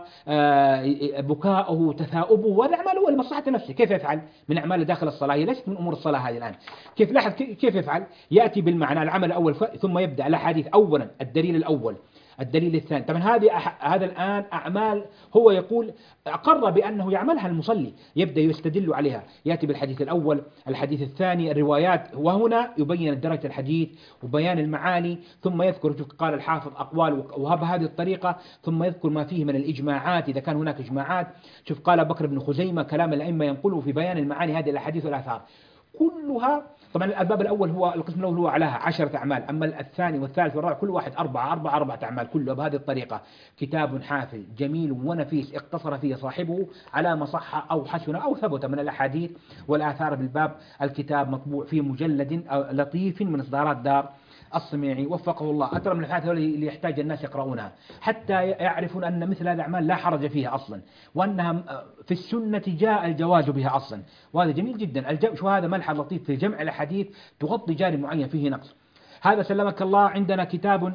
بكاؤه، تثاؤبه، وهذا أعماله لمصلحة نفسه. كيف يفعل من أعمال داخل الصلاة؟ هي ليست من أمور الصلاة هذه الآن. كيف لاحظ كيف يفعل؟ يأتي بالمعنى العمل الأول ثم يبدأ الأحاديث أولا، الدليل الأول، الدليل الثاني. طبعا هذه هذا الآن أعمال هو يقول أقر بأنه يعملها المصلي، يبدأ يستدل عليها، يأتي بالحديث الأول، الحديث الثاني، الروايات، وهنا يبين درجة الحديث وبيان المعاني، ثم يذكر قال الحافظ أقوال وبهذه الطريقة، ثم يذكر ما فيه من الإجماعات إذا كان هناك إجماعات. شوف قال بكر بن خزيمة كلام الأئمة ينقله في بيان المعاني هذه الأحاديث والآثار كلها. طبعا الباب الأول هو القسم الأول هو عليها عشرة أعمال، أما الثاني والثالث والرابع كل واحد أربعة أربعة أربعة أعمال كله بهذه الطريقة. كتاب حافل جميل ونفيس اقتصر فيه صاحبه على ما صح أو حسن أو ثبت من الأحاديث والآثار بالباب. الكتاب مطبوع في مجلد لطيف من إصدارات دار الصميعي وفقه الله. أترى من الحاجات اللي يحتاج الناس يقرؤونها حتى يعرفون أن مثل هذه الأعمال لا حرج فيها أصلا، وأنها في السنة جاء الجواز بها أصلا، وهذا جميل جدا. شو هذا ملحظ لطيف في جمع الأحاديث تغطي جانب معين فيه نقص. هذا سلمك الله. عندنا كتاب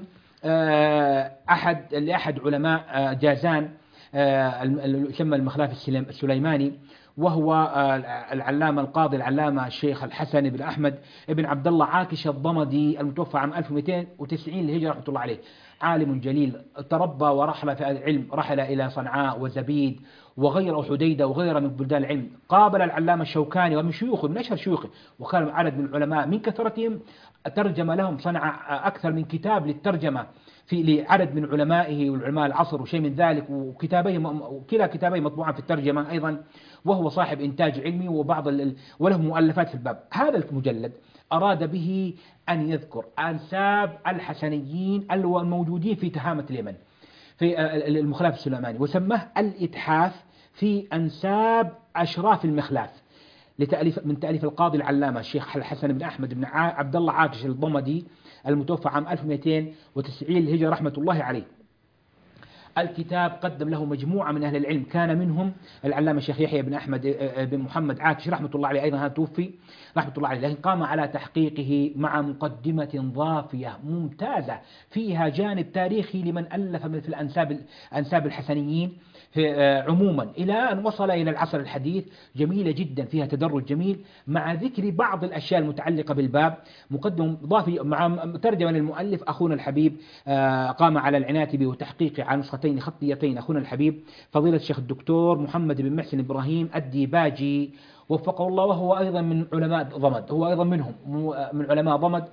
أحد لأحد علماء جازان يسمى المخلاف السليماني، وهو العلامة القاضي العلامة الشيخ الحسن بن أحمد بن عبد الله عاكش الضمدي المتوفى عام ألف ومئتين وتسعين للهجرة رحمة الله عليه. عالم جليل تربى ورحل في العلم، رحل إلى صنعاء وزبيد وغير حديدة وغيرها من بلدان العلم. قابل العلامة الشوكاني ومن شيوخه من أشهر شيوخه، وكان عدد من العلماء من كثرتهم ترجم لهم، صنع أكثر من كتاب للترجمة في لعدد من علمائه والعلماء العصر وشيء من ذلك، وكتابيه وكلا كتابيه مطبوعا في الترجمة أيضا، وهو صاحب إنتاج علمي وبعض ال... وله مؤلفات في الباب. هذا المجلد أراد به أن يذكر أنساب الحسنيين الموجودين في تهامة اليمن في المخلاف السليماني، وسماه الإتحاف في أنساب أشراف المخلاف لتأليف من تأليف القاضي العلامة الشيخ الحسن بن أحمد بن عبد الله عاكش الضمدي المتوفى عام ألف ومئتين وتسعين للهجرة رحمة الله عليه. الكتاب قدم له مجموعة من أهل العلم، كان منهم العلامة الشيخ يحيى بن أحمد بن محمد عاكش رحمة الله عليه، أيضا هذا توفي رحمة الله عليه، لكن قام على تحقيقه مع مقدمة ضافية ممتازة فيها جانب تاريخي لمن ألف مثل الأنساب أنساب الحسنيين عموما إلى أن وصل إلى العصر الحديث. جميلة جدا فيها تدرج جميل مع ذكر بعض الأشياء المتعلقة بالباب. مقدم ضافي مع ترجمة للمؤلف أخونا الحبيب قام على العناية به وتحقيقه على نسختين خطيتين، أخونا الحبيب فضيلة الشيخ الدكتور محمد بن محسن إبراهيم الديباجي وفقه الله، وهو أيضا من علماء ضمد، هو أيضا منهم من علماء ضمد،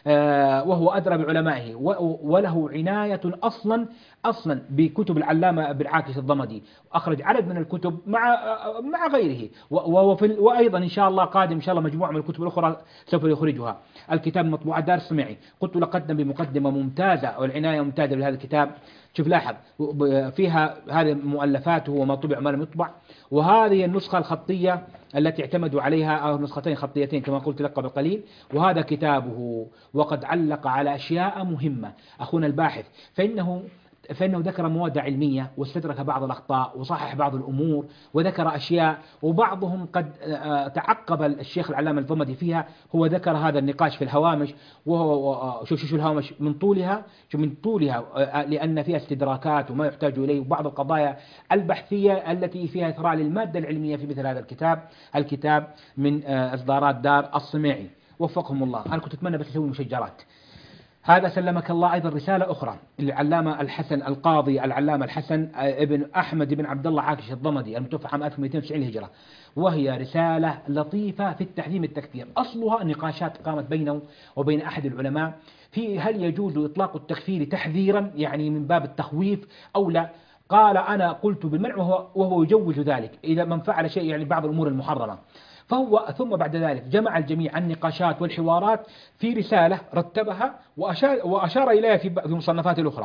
وهو أدرى بعلمائه وله عناية أصلا أصلا بكتب العلامة بن عاكش الضمدي، أخرج عدد من الكتب مع مع غيره، وأيضا إن شاء الله قادم إن شاء الله مجموعة من الكتب الأخرى سوف يخرجها. الكتاب مطبوع دار الصميعي، قلت لقدم بمقدمة ممتازة والعناية ممتازة بهذا الكتاب. شوف لاحظ فيها هذه مؤلفاته وما طبع وما لم يطبع، وهذه النسخة الخطية التي اعتمدوا عليها أو نسختين خطيتين كما قلت لك قبل قليل، وهذا كتابه. وقد علق على أشياء مهمة أخونا الباحث، فإنه فإنه ذكر مواد علمية واستدرك بعض الأخطاء وصحح بعض الأمور وذكر أشياء، وبعضهم قد تعقب الشيخ العلامة الضمدي فيها. هو ذكر هذا النقاش في الهوامش، وهو شوف شو الهوامش من طولها شو من طولها لأن فيها استدراكات وما يحتاج إليه، وبعض القضايا البحثية التي فيها إثراء للمادة العلمية في مثل هذا الكتاب. الكتاب من إصدارات دار الصميعي وفقهم الله. أنا كنت أتمنى بس أسوي مشجرات. هذا سلمك الله أيضا رسالة أخرى للعلامة الحسن القاضي العلامة الحسن ابن أحمد بن عبد الله عاكش الضمدي المتوفى عام ألف ومئتين وتسعين للهجرة، وهي رسالة لطيفة في التحريم التكفير. أصلها نقاشات قامت بينه وبين أحد العلماء في هل يجوز إطلاق التكفير تحذيرا يعني من باب التخويف أو لا. قال أنا قلت بالمنع وهو, وهو يجوز ذلك إذا من فعل شيء يعني بعض الأمور المحرمة. فهو ثم بعد ذلك جمع الجميع النقاشات والحوارات في رسالة رتبها وأشار, وأشار إليها في مصنفات الأخرى.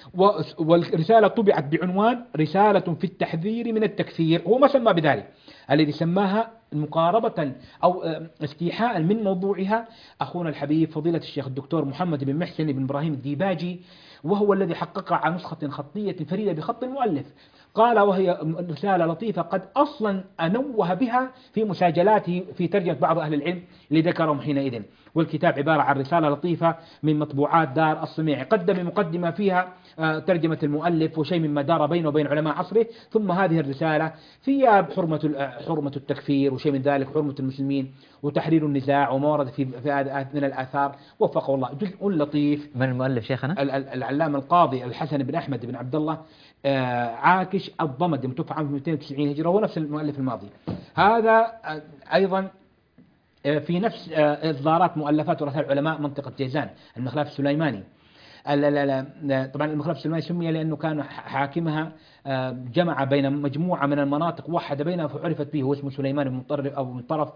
والرسالة طبعت بعنوان رسالة في التحذير من التكفير، هو ما سمى بذلك، الذي سماها مقاربة أو استيحاء من موضوعها أخونا الحبيب فضيلة الشيخ الدكتور محمد بن محسن بن إبراهيم الديباجي، وهو الذي حقق على نسخة خطية فريدة بخط المؤلف. قال وهي رسالة لطيفة قد أصلا أنوه بها في مساجلاته في ترجمة بعض أهل العلم اللي ذكرهم حينئذ. والكتاب عبارة عن رسالة لطيفة من مطبوعات دار الصميعي، قدم مقدمة فيها ترجمة المؤلف وشيء مما دار بينه وبين علماء عصره، ثم هذه الرسالة فيها حرمة حرمة التكفير وشيء من ذلك، حرمة المسلمين وتحرير النزاع وما ورد في من الآثار، وفقه الله. جزء لطيف. من المؤلف شيخنا؟ العلامة القاضي الحسن بن أحمد بن عبد الله عاكش الضمدي، متوفى عام مئتين وتسعين هجرة، هو نفس المؤلف الماضي. هذا أيضا في نفس إصدارات مؤلفات ورسائل علماء منطقة جيزان، المخلاف السليماني. طبعا المخلاف السليماني سمي لأنه كان حاكمها جمع بين مجموعة من المناطق وحد بينها فعرفت به، هو اسمه سليمان بن طرف أو من طرف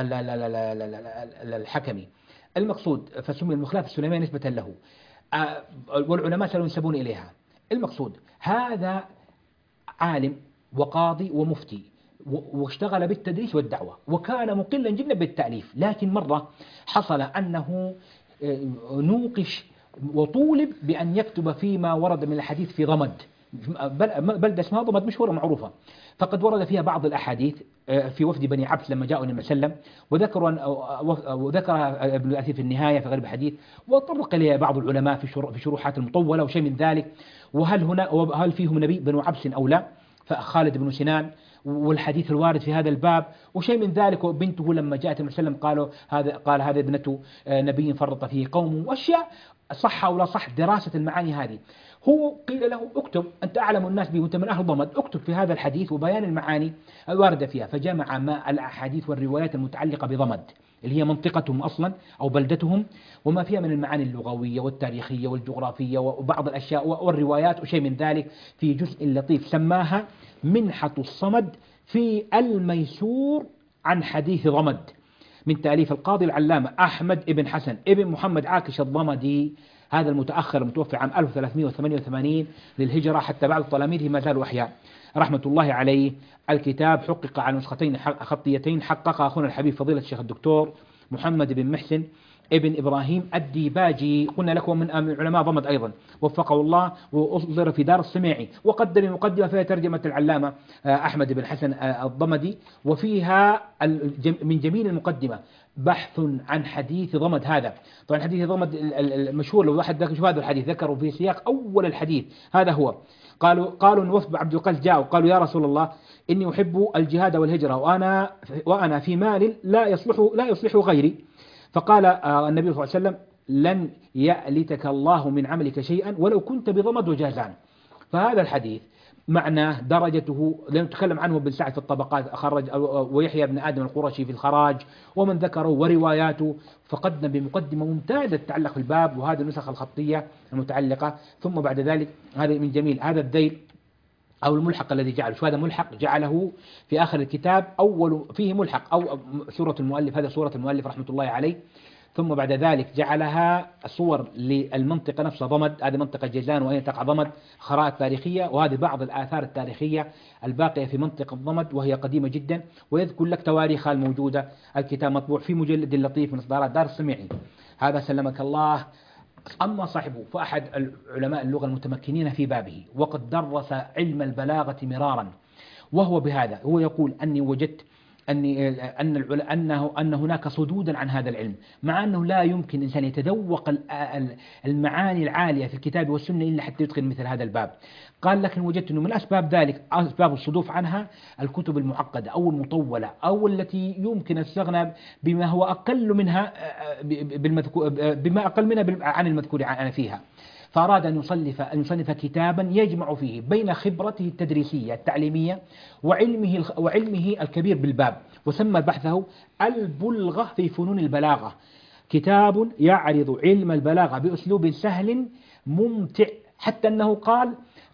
الحكمي. المقصود فسمي المخلاف السليماني نسبة له، والعلماء سألوا ينسبون إليها. المقصود هذا عالم وقاضي ومفتي، واشتغل بالتدريس والدعوة، وكان مقلا جدا بالتأليف، لكن مرة حصل أنه نوقش وطولب بأن يكتب فيما ورد من الحديث في ضمد، بلدة اسمها ضمد مشهورة معروفة، فقد ورد فيها بعض الأحاديث في وفد بني عبس لما جاءوا النبي صلى الله عليه وسلم، وذكر وذكر ابن الأثير في النهاية في غريب الحديث، وطرق إليه بعض العلماء في في شروحات المطولة وشيء من ذلك، وهل هنا وهل فيهم نبي بنو عبس أو لا، فخالد بن سنان والحديث الوارد في هذا الباب وشيء من ذلك، وبنته لما جاءت النبي صلى الله عليه وسلم قالوا هذا قال هذا ابنته نبي فرط فيه قوم، واشياء صح او لا صح دراسة المعاني هذه. هو قيل له اكتب، أنت أعلم الناس به وأنت من أهل ضمد، اكتب في هذا الحديث وبيان المعاني الواردة فيها، فجمع ما الأحاديث والروايات المتعلقة بضمد اللي هي منطقتهم أصلا أو بلدتهم، وما فيها من المعاني اللغوية والتاريخية والجغرافية وبعض الأشياء والروايات وشيء من ذلك، في جزء لطيف سماها منحة الصمد في الميسور عن حديث ضمد، من تأليف القاضي العلامة أحمد بن حسن ابن محمد عاكش الضمدي، هذا المتأخر المتوفى عام ألف وثلاثمئة وثمانية وثمانين للهجرة، حتى بعض تلاميذه ما زالوا أحياء رحمة الله عليه. الكتاب حقق على نسختين خطيتين حققها أخونا الحبيب فضيلة الشيخ الدكتور محمد بن محسن ابن إبراهيم الديباجي، قلنا لكم من علماء ضمد أيضا وفقه الله، وأصدر في دار الصميعي، وقدم مقدمة فيها ترجمة العلامة أحمد بن حسن الضمدي، وفيها من جميل المقدمة بحث عن حديث ضمد. هذا طبعا حديث ضمد المشهور، لو واحد يشوف هذا الحديث ذكروا في سياق أول الحديث، هذا هو. قالوا قالوا إن وفد عبد القيس جاءوا قالوا يا رسول الله إني أحب الجهاد والهجرة وأنا وأنا في مال لا يصلح لا يصلح غيري، فقال النبي صلى الله عليه وسلم لن يألتك الله من عملك شيئا ولو كنت بضمد وجازان. فهذا الحديث معناه درجته نتكلم عنه ابن سعد في الطبقات خرج، ويحيى بن آدم القرشي في الخراج ومن ذكره ورواياته، فقدم بمقدمة ممتازة تتعلق في الباب وهذه النسخ الخطية المتعلقة. ثم بعد ذلك هذا من جميل هذا الذيل أو الملحق الذي جعله، شو هذا ملحق جعله في آخر الكتاب، أول فيه ملحق أو سورة المؤلف، هذا سورة المؤلف رحمة الله عليه. ثم بعد ذلك جعلها صور للمنطقة نفسها ضمد، هذه منطقة جيزان وأين تقع ضمد، خرائط تاريخية، وهذه بعض الآثار التاريخية الباقية في منطقة ضمد وهي قديمة جدا، ويذكر لك تواريخها الموجودة. الكتاب مطبوع في مجلد لطيف من إصدارات دار الصميعي. هذا سلمك الله. أما صاحبه فأحد علماء اللغة المتمكنين في بابه، وقد درس علم البلاغة مرارا، وهو بهذا هو يقول أني وجدت أني أن أنه أن هناك صدودا عن هذا العلم، مع أنه لا يمكن إنسان يتذوق المعاني العالية في الكتاب والسنة إلا حتى يدخل مثل هذا الباب. قال لكن وجدت أنه من أسباب ذلك أسباب الصدوف عنها الكتب المعقدة أو المطولة أو التي يمكن استغنى بما هو أقل منها بالمذكور بما أقل منها عن المذكور عن فيها، فأراد أن يصنف أن يصنف كتابا يجمع فيه بين خبرته التدريسية التعليمية وعلمه وعلمه الكبير بالباب، وسمى بحثه البلغة في فنون البلاغة، كتاب يعرض علم البلاغة بأسلوب سهل ممتع، حتى أنه قال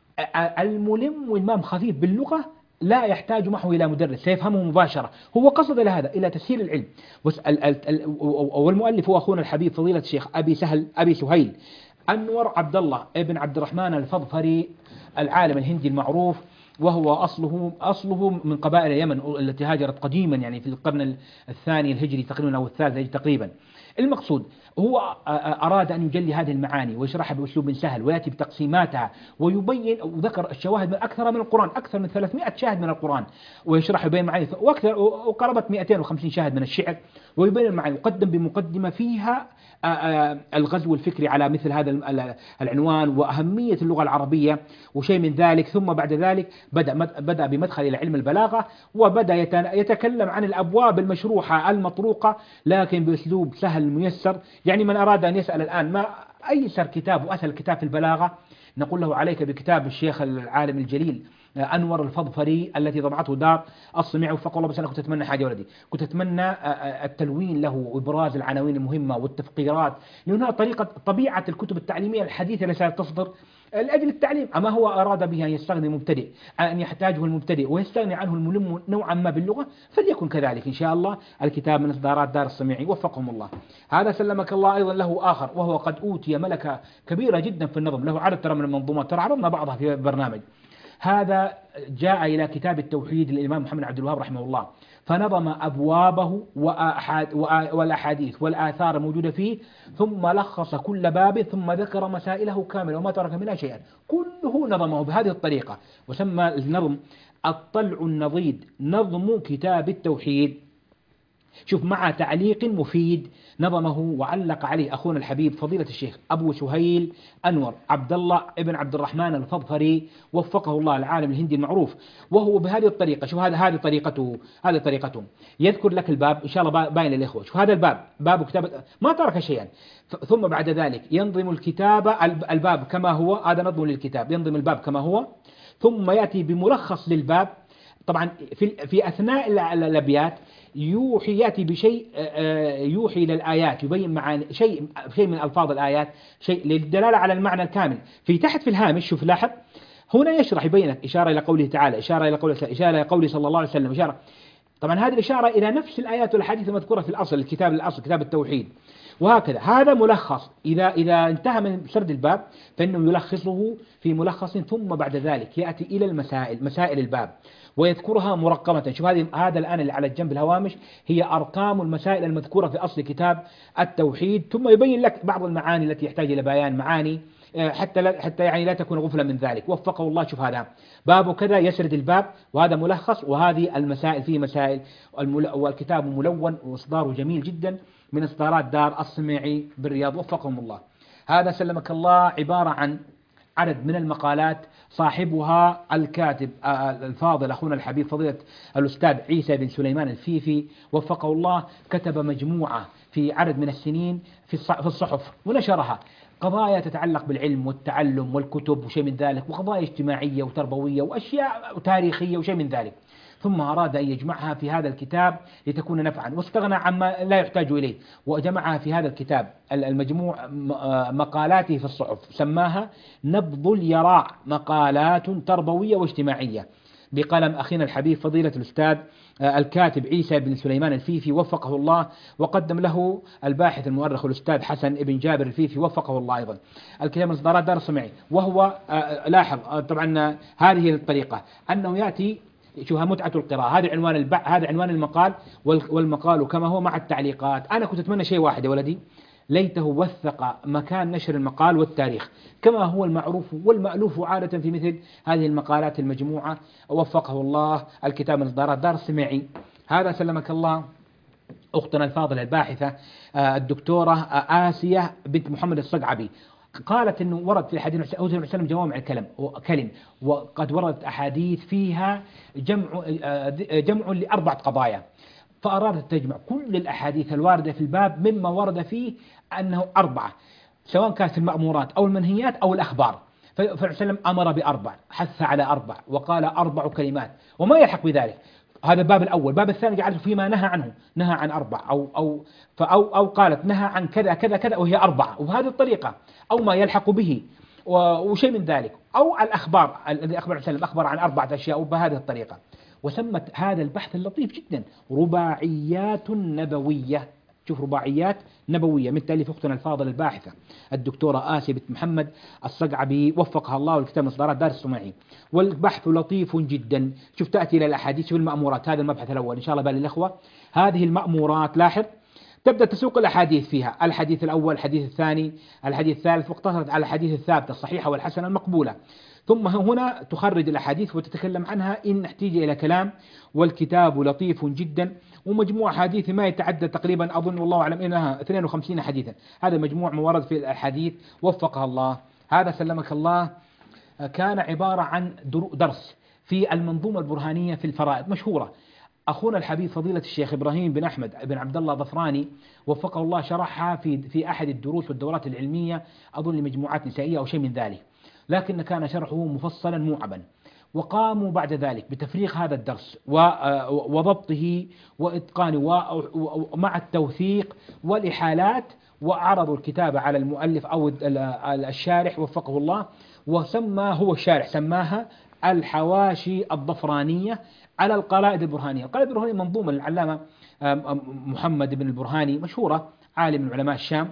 الملم والمام خفيف باللغة لا يحتاج معه إلى مدرس سيفهمه مباشرة. هو قصد إلى هذا إلى تسهيل العلم. والمؤلف هو أخونا الحبيب فضيلة الشيخ أبي سهل أبي سهيل أنور عبد الله ابن عبد الرحمن الفضفري العالم الهندي المعروف، وهو أصله أصله من قبائل اليمن التي هاجرت قديما يعني في القرن الثاني الهجري تقريبا أو الثالث الهجري تقريبا. المقصود هو أراد أن يجلي هذه المعاني ويشرحها بأسلوب سهل ويأتي بتقسيماتها ويبين، وذكر الشواهد من أكثر من القرآن، أكثر من ثلاثمائة شاهد من القرآن، ويشرح بين معاني وأكثر وقرابة مئتين وخمسين شاهد من الشعر، ويبين المعاني. وقدم بمقدمة فيها الغزو الفكري على مثل هذا العنوان وأهمية اللغة العربية وشيء من ذلك. ثم بعد ذلك بدأ بدأ بمدخل إلى علم البلاغة، وبدأ يتكلم عن الأبواب المشروحة المطروقة لكن بأسلوب سهل ميسر. يعني من أراد أن يسأل الآن ما أيسر كتاب وأسهل كتاب في البلاغة، نقول له عليك بكتاب الشيخ العالم الجليل أنور الفضفري التي طبعته دار الصميع وفق الله. بس أنا كنت أتمنى حاجة ولدي، كنت أتمنى التلوين له وإبراز العناوين المهمة والتفقيرات، لأنها طريقة طبيعة الكتب التعليمية الحديثة التي تصدر لأجل التعليم. أما هو أراد بها أن يستغني المبتدئ أن يحتاجه المبتدئ ويستغني عنه الملم نوعا ما باللغة، فليكن كذلك إن شاء الله. الكتاب من إصدارات دار الصميعي وفقهم الله. هذا سلمك الله. أيضا له آخر وهو قد أوتي ملكة كبيرة جدا في النظم، له عدد ترى من المنظومات، ترى عرضنا بعضها في برنامج. هذا جاء إلى كتاب التوحيد للإمام محمد عبد الوهاب رحمه الله، فنظم أبوابه والأحاديث والآثار الموجودة فيه، ثم لخص كل باب، ثم ذكر مسائله كاملة وما ترك منها شيئا، كله نظمه بهذه الطريقة، وسمى النظم الطلع النضيد، نظم كتاب التوحيد. شوف، مع تعليق مفيد نظمه وعلق عليه أخونا الحبيب فضيلة الشيخ أبو سهيل أنور عبد الله ابن عبد الرحمن الفضفري وفقه الله، العالم الهندي المعروف. وهو بهذه الطريقة، شوف هذا هذه طريقته هذه طريقته يذكر لك الباب إن شاء الله باين للإخوة. شوف هذا الباب باب كتابة ما ترك شيئا، ثم بعد ذلك ينظم الكتاب الباب كما هو، هذا نظم للكتاب، ينظم الباب كما هو، ثم يأتي بملخص للباب. طبعا في في أثناء الأبيات يوحي يأتي بشيء يوحي للآيات، يبين معاني شيء شيء من ألفاظ الآيات، شيء للدلالة على المعنى الكامل. في تحت في الهامش شوف لاحظ هنا يشرح يبين إشارة إلى قوله تعالى، إشارة إلى قوله إشارة إلى قوله صلى الله عليه وسلم، إشارة. طبعا هذه الإشارة إلى نفس الآيات والحديث المذكورة في الأصل الكتاب الأصل كتاب التوحيد. وهكذا هذا ملخص، إذا إذا انتهى من سرد الباب فإنه يلخصه في ملخص، ثم بعد ذلك يأتي إلى المسائل مسائل الباب ويذكرها مرقمة. شوف هذه هذا الآن اللي على الجنب الهوامش هي أرقام المسائل المذكورة في أصل كتاب التوحيد، ثم يبين لك بعض المعاني التي يحتاج إلى بيان معاني حتى لا حتى يعني لا تكون غفلة من ذلك. وفقه الله. شوف هذا باب كذا يسرد الباب، وهذا ملخص، وهذه المسائل فيه مسائل، والكتاب ملون وإصداره جميل جدا من إصدارات دار الصميعي بالرياض وفقهم الله. هذا سلمك الله عبارة عن عدد من المقالات صاحبها الكاتب الفاضل أخونا الحبيب فضيلة الأستاذ عيسى بن سليمان الفيفي وفقه الله، كتب مجموعة في عدد من السنين في الصحف ونشرها، قضايا تتعلق بالعلم والتعلم والكتب وشيء من ذلك، وقضايا اجتماعية وتربوية وأشياء تاريخية وشيء من ذلك. ثم أراد أن يجمعها في هذا الكتاب لتكون نفعا، واستغنى عما لا يحتاج إليه، وجمعها في هذا الكتاب المجموع مقالاته في الصحف، سماها نبض اليراع، مقالات تربوية واجتماعية، بقلم أخينا الحبيب فضيلة الأستاذ الكاتب عيسى بن سليمان الفيفي وفقه الله، وقدم له الباحث المؤرخ الأستاذ حسن بن جابر الفيفي وفقه الله أيضا. الكتاب من إصدارات دار الصميعي. وهو لاحظ طبعا هذه الطريقة أنه يأتي، شوفها متعة القراءة، هذا عنوان البع... هذا عنوان المقال، والمقال كما هو مع التعليقات. أنا كنت أتمنى شيء واحد يا ولدي، ليته وثق مكان نشر المقال والتاريخ كما هو المعروف والمألوف عادة في مثل هذه المقالات المجموعة. وفقه الله. الكتاب من إصدارات دار الصميعي. هذا سلمك الله أختنا الفاضلة الباحثة الدكتورة آسية بنت محمد الصقعبي، قالت انه ورد في الحديث أوزن وسلم جوامع الكلم وكلم، وقد وردت احاديث فيها جمع جمع لاربعه قضايا، فارادت تجمع كل الاحاديث الوارده في الباب مما ورد فيه انه اربعه، سواء كانت المأمورات او المنهيات او الاخبار. فالنبي صلى الله عليه وسلم امر باربع، حث على اربع، وقال اربع كلمات وما يلحق بذلك. هذا الباب الأول. الباب الثاني جعله فيما نهى عنه، نهى عن أربع أو أو فأو أو قالت نهى عن كذا كذا كذا وهي أربعة، وبهذه الطريقة، أو ما يلحق به وشيء من ذلك، أو الأخبار الذي أخبر عليه وسلم أخبر عن أربعة أشياء وبهذه الطريقة. وسمت هذا البحث اللطيف جدا رباعيات نبوية. تشوف رباعيات نبوية من تأليف أختنا الفاضلة الباحثة الدكتورة آسيا بنت محمد الصقعبي وفقها الله، والكتاب من إصدارات دار السماعي. والبحث لطيف جدا. شوف تأتي إلى الأحاديث في المأمورات، هذا المبحث الأول إن شاء الله بالي الأخوة. هذه المأمورات لاحظ تبدأ تسوق الأحاديث فيها، الحديث الأول، الحديث الثاني، الحديث الثالث، واقتصرت على الحديث الثابتة الصحيحة والحسنة المقبولة. ثم هنا تخرج الأحاديث وتتكلم عنها إن احتيج إلى كلام. والكتاب لطيف جدا، ومجموع حديث ما يتعدى تقريبا أظن والله أعلم إنها اثنين وخمسين حديثا. هذا مجموع ما ورد في الحديث وفقها الله. هذا سلمك الله كان عبارة عن درس في المنظومة البرهانية في الفرائض مشهورة. أخونا الحبيب فضيلة الشيخ إبراهيم بن أحمد بن عبد الله ظفراني وفقه الله شرحها في في أحد الدروس والدورات العلمية أظن لمجموعات نسائية أو شيء من ذلك، لكن كان شرحه مفصلا موعبا. وقاموا بعد ذلك بتفريغ هذا الدرس وضبطه وإتقانه ومع التوثيق والإحالات، وعرضوا الكتاب على المؤلف أو الشارح وفقه الله، وسمى هو الشارح سماها الحواشي الظفرانية على القلائد البرهانية. القلائد البرهانية منظومة للعلامة محمد بن البرهاني مشهورة، عالم من علماء الشام،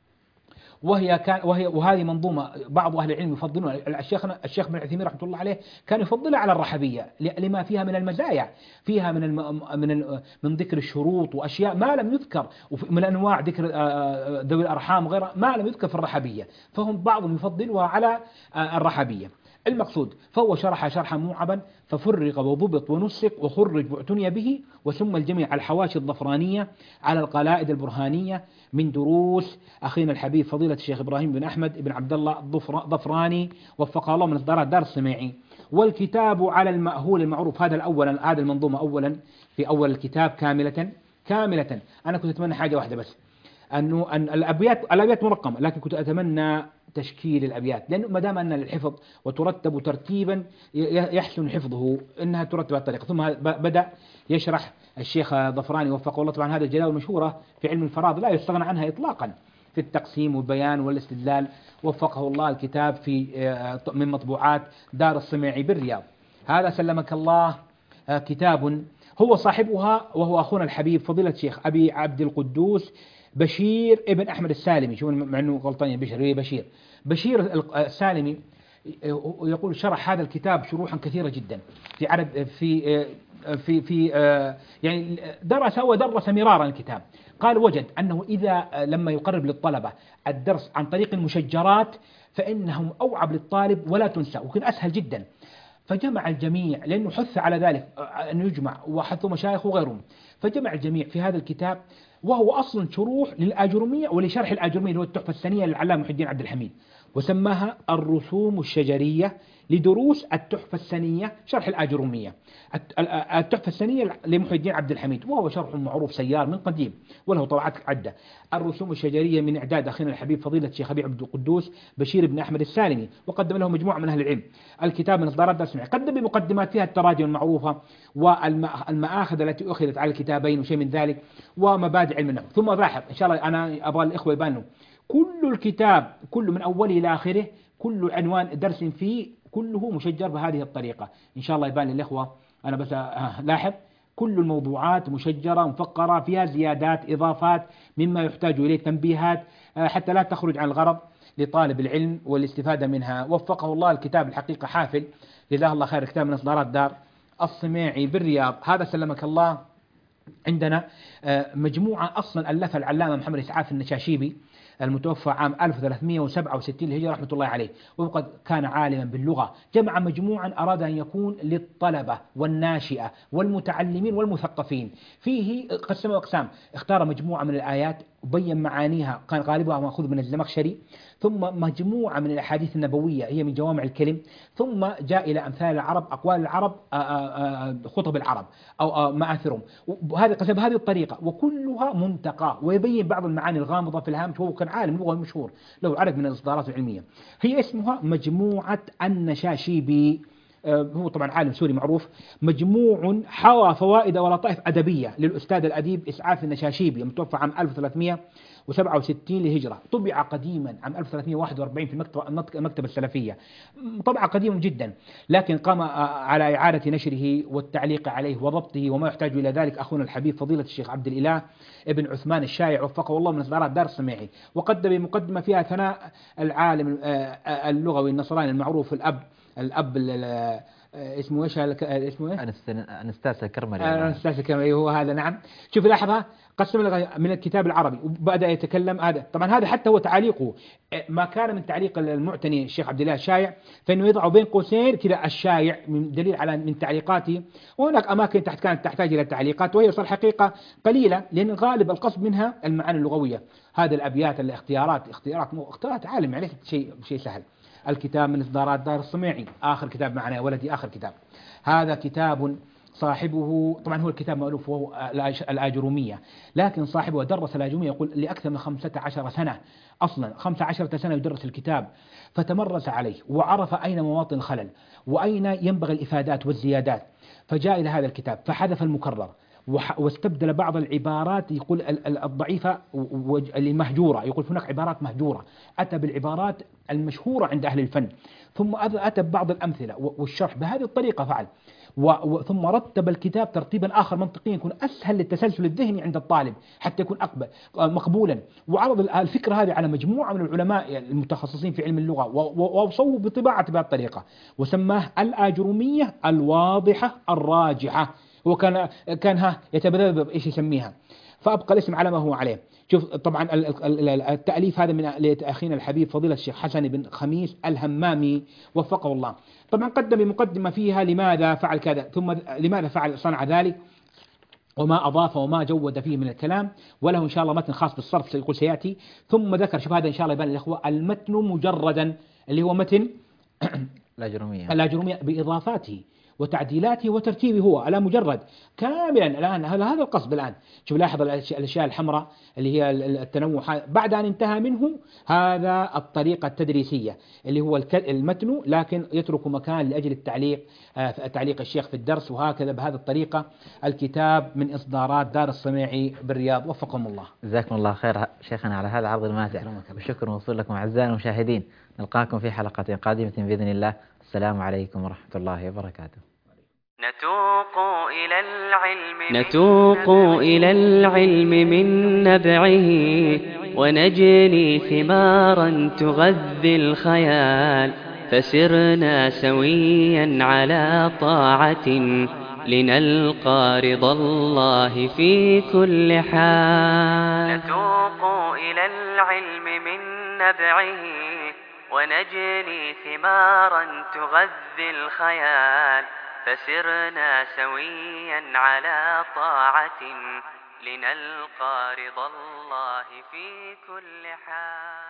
وهي كان وهي وهذه منظومة بعض أهل العلم يفضلون. الشيخ الشيخ بن عثيمين رحمة الله عليه كان يفضلها على الرحبية لما فيها من المزايا، فيها من الم من من ذكر الشروط وأشياء ما لم يذكر، ومن أنواع ذكر ذوي الأرحام وغيرها ما لم يذكر في الرحبية، فهم بعضهم يفضلها على الرحبية. المقصود فهو شرح شرحا موعبا، ففرق وضبط ونسق وخرج واعتني به، وسمى الجميع الحواشي الظفرانية على القلائد البرهانية من دروس أخينا الحبيب فضيلة الشيخ إبراهيم بن أحمد بن عبد الله الظفراني وفقه الله من إصدارات دار السماعي. والكتاب على المأهول المعروف، هذا الأول، هذا المنظومة أولا في أول الكتاب كاملة كاملة. أنا كنت أتمنى حاجة واحدة بس، أنه أن الأبيات الأبيات مرقمة، لكن كنت أتمنى تشكيل الأبيات، لأنه ما دام أن للحفظ وترتب ترتيبا يحسن حفظه أنها ترتب بهذه الطريقة. ثم بدأ يشرح الشيخ ظفراني وفقه الله، طبعا هذا الجداول المشهورة في علم الفرائض لا يستغنى عنها إطلاقا في التقسيم والبيان والاستدلال، وفقه الله الكتاب في من مطبوعات دار السماعي بالرياض. هذا سلمك الله كتاب هو صاحبها وهو أخونا الحبيب فضيلة الشيخ أبي عبد القدوس بشير ابن أحمد السالمي، شو مع أنه غلطان بشير بشير بشير السالمي يقول شرح هذا الكتاب شروحا كثيرة جدا في عدد في في في يعني درس ودرس مرارا الكتاب. قال وجد أنه إذا لما يقرب للطلبة الدرس عن طريق المشجرات فإنهم أوعب للطالب ولا تنسى ويكون أسهل جدا، فجمع الجميع لأنه حث على ذلك أن يجمع وحثوا مشايخ وغيرهم، فجمع الجميع في هذا الكتاب، وهو أصلا شروح للآجرمية ولشرح الآجرمية اللي هو التحفة السنية للعلامة محي الدين عبد الحميد، وسماها الرسوم الشجرية لدروس التحفة السنية شرح الآجرمية. التحفة السنية لمحي الدين عبد الحميد، وهو شرح معروف سيار من قديم وله طبعات عدة. الرسوم الشجرية من إعداد أخينا الحبيب فضيلة الشيخ أبي عبد القدوس بشير بن أحمد السالمي، وقدم له مجموعة من أهل العلم. الكتاب من إصدارات دار السماعي، قدم بمقدمات فيها التراجم المعروفة والمآخذ التي أخذت على الكتابين وشيء من ذلك ومبادئ علم النحو. ثم لاحظ إن شاء الله أنا أبغى الإخوة يبانوا كل الكتاب كله من أوله إلى آخره كل عنوان درس فيه كله مشجر بهذه الطريقة إن شاء الله يبان للإخوة. أنا بس لاحظ كل الموضوعات مشجرة مفقرة فيها زيادات إضافات مما يحتاج إليه تنبيهات حتى لا تخرج عن الغرض لطالب العلم والاستفادة منها. وفقه الله الكتاب الحقيقة حافل، جزاه الله خير، كتاب من إصدارات دار السماعي بالرياض. هذا سلمك الله. عندنا مجموعة أصلا ألفها العلامة محمد إسعاف النشاشيبي المتوفى عام ألف وثلاثمئة وسبعة وستين للهجرة رحمة الله عليه، وقد كان عالما باللغة. جمع مجموعا أراد أن يكون للطلبة والناشئة والمتعلمين والمثقفين، فيه قسمه أقسام، اختار مجموعة من الآيات وبين معانيها كان غالبها مأخوذ من الزمخشري، ثم مجموعة من الأحاديث النبوية هي من جوامع الكلم، ثم جاء إلى أمثال العرب، أقوال العرب، خطب العرب أو مآثرهم، وهذه قسم بهذه الطريقة وكلها منتقى، ويبين بعض المعاني الغامضة في الهامش، وهو كان عالم لغة مشهور له عدد من الإصدارات العلمية. هي اسمها مجموعة النشاشيبي هو طبعا عالم سوري معروف، مجموع حوى فوائد ولطائف أدبية للأستاذ الأديب إسعاف النشاشيبي المتوفى عام ألف وثلاثمئة وسبعة وستين للهجرة، طبع قديما عام ألف وثلاثمئة وواحد وأربعين في المكتبة المكتبة السلفية، طبعة قديما جدا، لكن قام على إعادة نشره والتعليق عليه وضبطه وما يحتاج إلى ذلك أخونا الحبيب فضيلة الشيخ عبد الإله ابن عثمان الشايع وفقه الله من إصدارات دار السميعي، وقدم مقدمة فيها ثناء العالم اللغوي النصراني المعروف الأب الأب اسمه ايش اسمه ايش؟ انستاس الكرملي. انستاس الكرملي هو هذا. نعم. شوف لاحظها، قسم من الكتاب العربي وبدأ يتكلم هذا. طبعا هذا حتى هو تعليقه ما كان من تعليق المعتني الشيخ عبد الله الشايع، فإنه يضع بين قوسين كذا الشايع من دليل على من تعليقاته، وهناك أماكن تحت كانت تحتاج إلى تعليقات وهي صار حقيقة قليلة، لأن غالب القصد منها المعاني اللغوية. هذه الأبيات الاختيارات اختيارات اختيارات عالم يعني شيء شيء سهل. الكتاب من إصدارات دار السميعي، آخر كتاب معنا يا ولدي، آخر كتاب. هذا كتاب صاحبه طبعا هو الكتاب مألوف وهو الآجرومية، لكن صاحبه درس الآجرومية يقول لأكثر من خمسة عشر سنة، أصلا خمسة عشر سنة يدرس الكتاب، فتمرس عليه وعرف أين مواطن الخلل وأين ينبغي الإفادات والزيادات، فجاء إلى هذا الكتاب فحذف المكرر واستبدل بعض العبارات يقول الضعيفة المهجورة، يقول هناك عبارات مهجورة، أتى بالعبارات المشهورة عند أهل الفن، ثم أتى ببعض الأمثلة والشرح بهذه الطريقة فعل، ثم رتب الكتاب ترتيبا آخر منطقيا يكون أسهل للتسلسل الذهني عند الطالب حتى يكون أقبل مقبولا، وعرض الفكرة هذه على مجموعة من العلماء المتخصصين في علم اللغة وصوب بطباعة بهذه الطريقة، وسماه الآجرومية الواضحة الراجحة. هو كان كانها يتبذل ايش يسميها، فابقى الاسم على ما هو عليه. شوف طبعا التأليف هذا من اخينا الحبيب فضيلة الشيخ حسن بن خميس الهمامي وفقه الله. طبعا قدم مقدمة فيها لماذا فعل كذا، ثم لماذا فعل صنع ذلك، وما أضاف وما جود فيه من الكلام، وله إن شاء الله متن خاص بالصرف سيقول سيأتي. ثم ذكر، شوف هذا إن شاء الله يبان للإخوة، المتن مجردا اللي هو متن الأجرومية الأجرومية بإضافاته وتعديلاته وترتيبه هو على مجرد كاملا. الآن هذا القصد الآن. شوف لاحظ الأشياء الحمراء اللي هي التنوع بعد أن انتهى منه، هذا الطريقة التدريسية اللي هو المتن، لكن يترك مكان لأجل التعليق، تعليق الشيخ في الدرس، وهكذا بهذه الطريقة الكتاب من إصدارات دار السميعي بالرياض وفقهم الله. جزاكم الله خير شيخنا على هذا العرض الماتع، والشكر موصول لكم أعزائنا المشاهدين. نلقاكم في حلقة قادمة بإذن الله. السلام عليكم ورحمة الله وبركاته. نتوق إلى العلم نتوق إلى العلم من نبعه، ونجني ثمارا تغذي الخيال، فسرنا سويا على طاعة لنلقى رضا الله في كل حال. نتوق إلى العلم من نبعه، ونجني ثمارا تغذي الخيال، فسرنا سويا على طاعة لنلقى رضا الله في كل حال.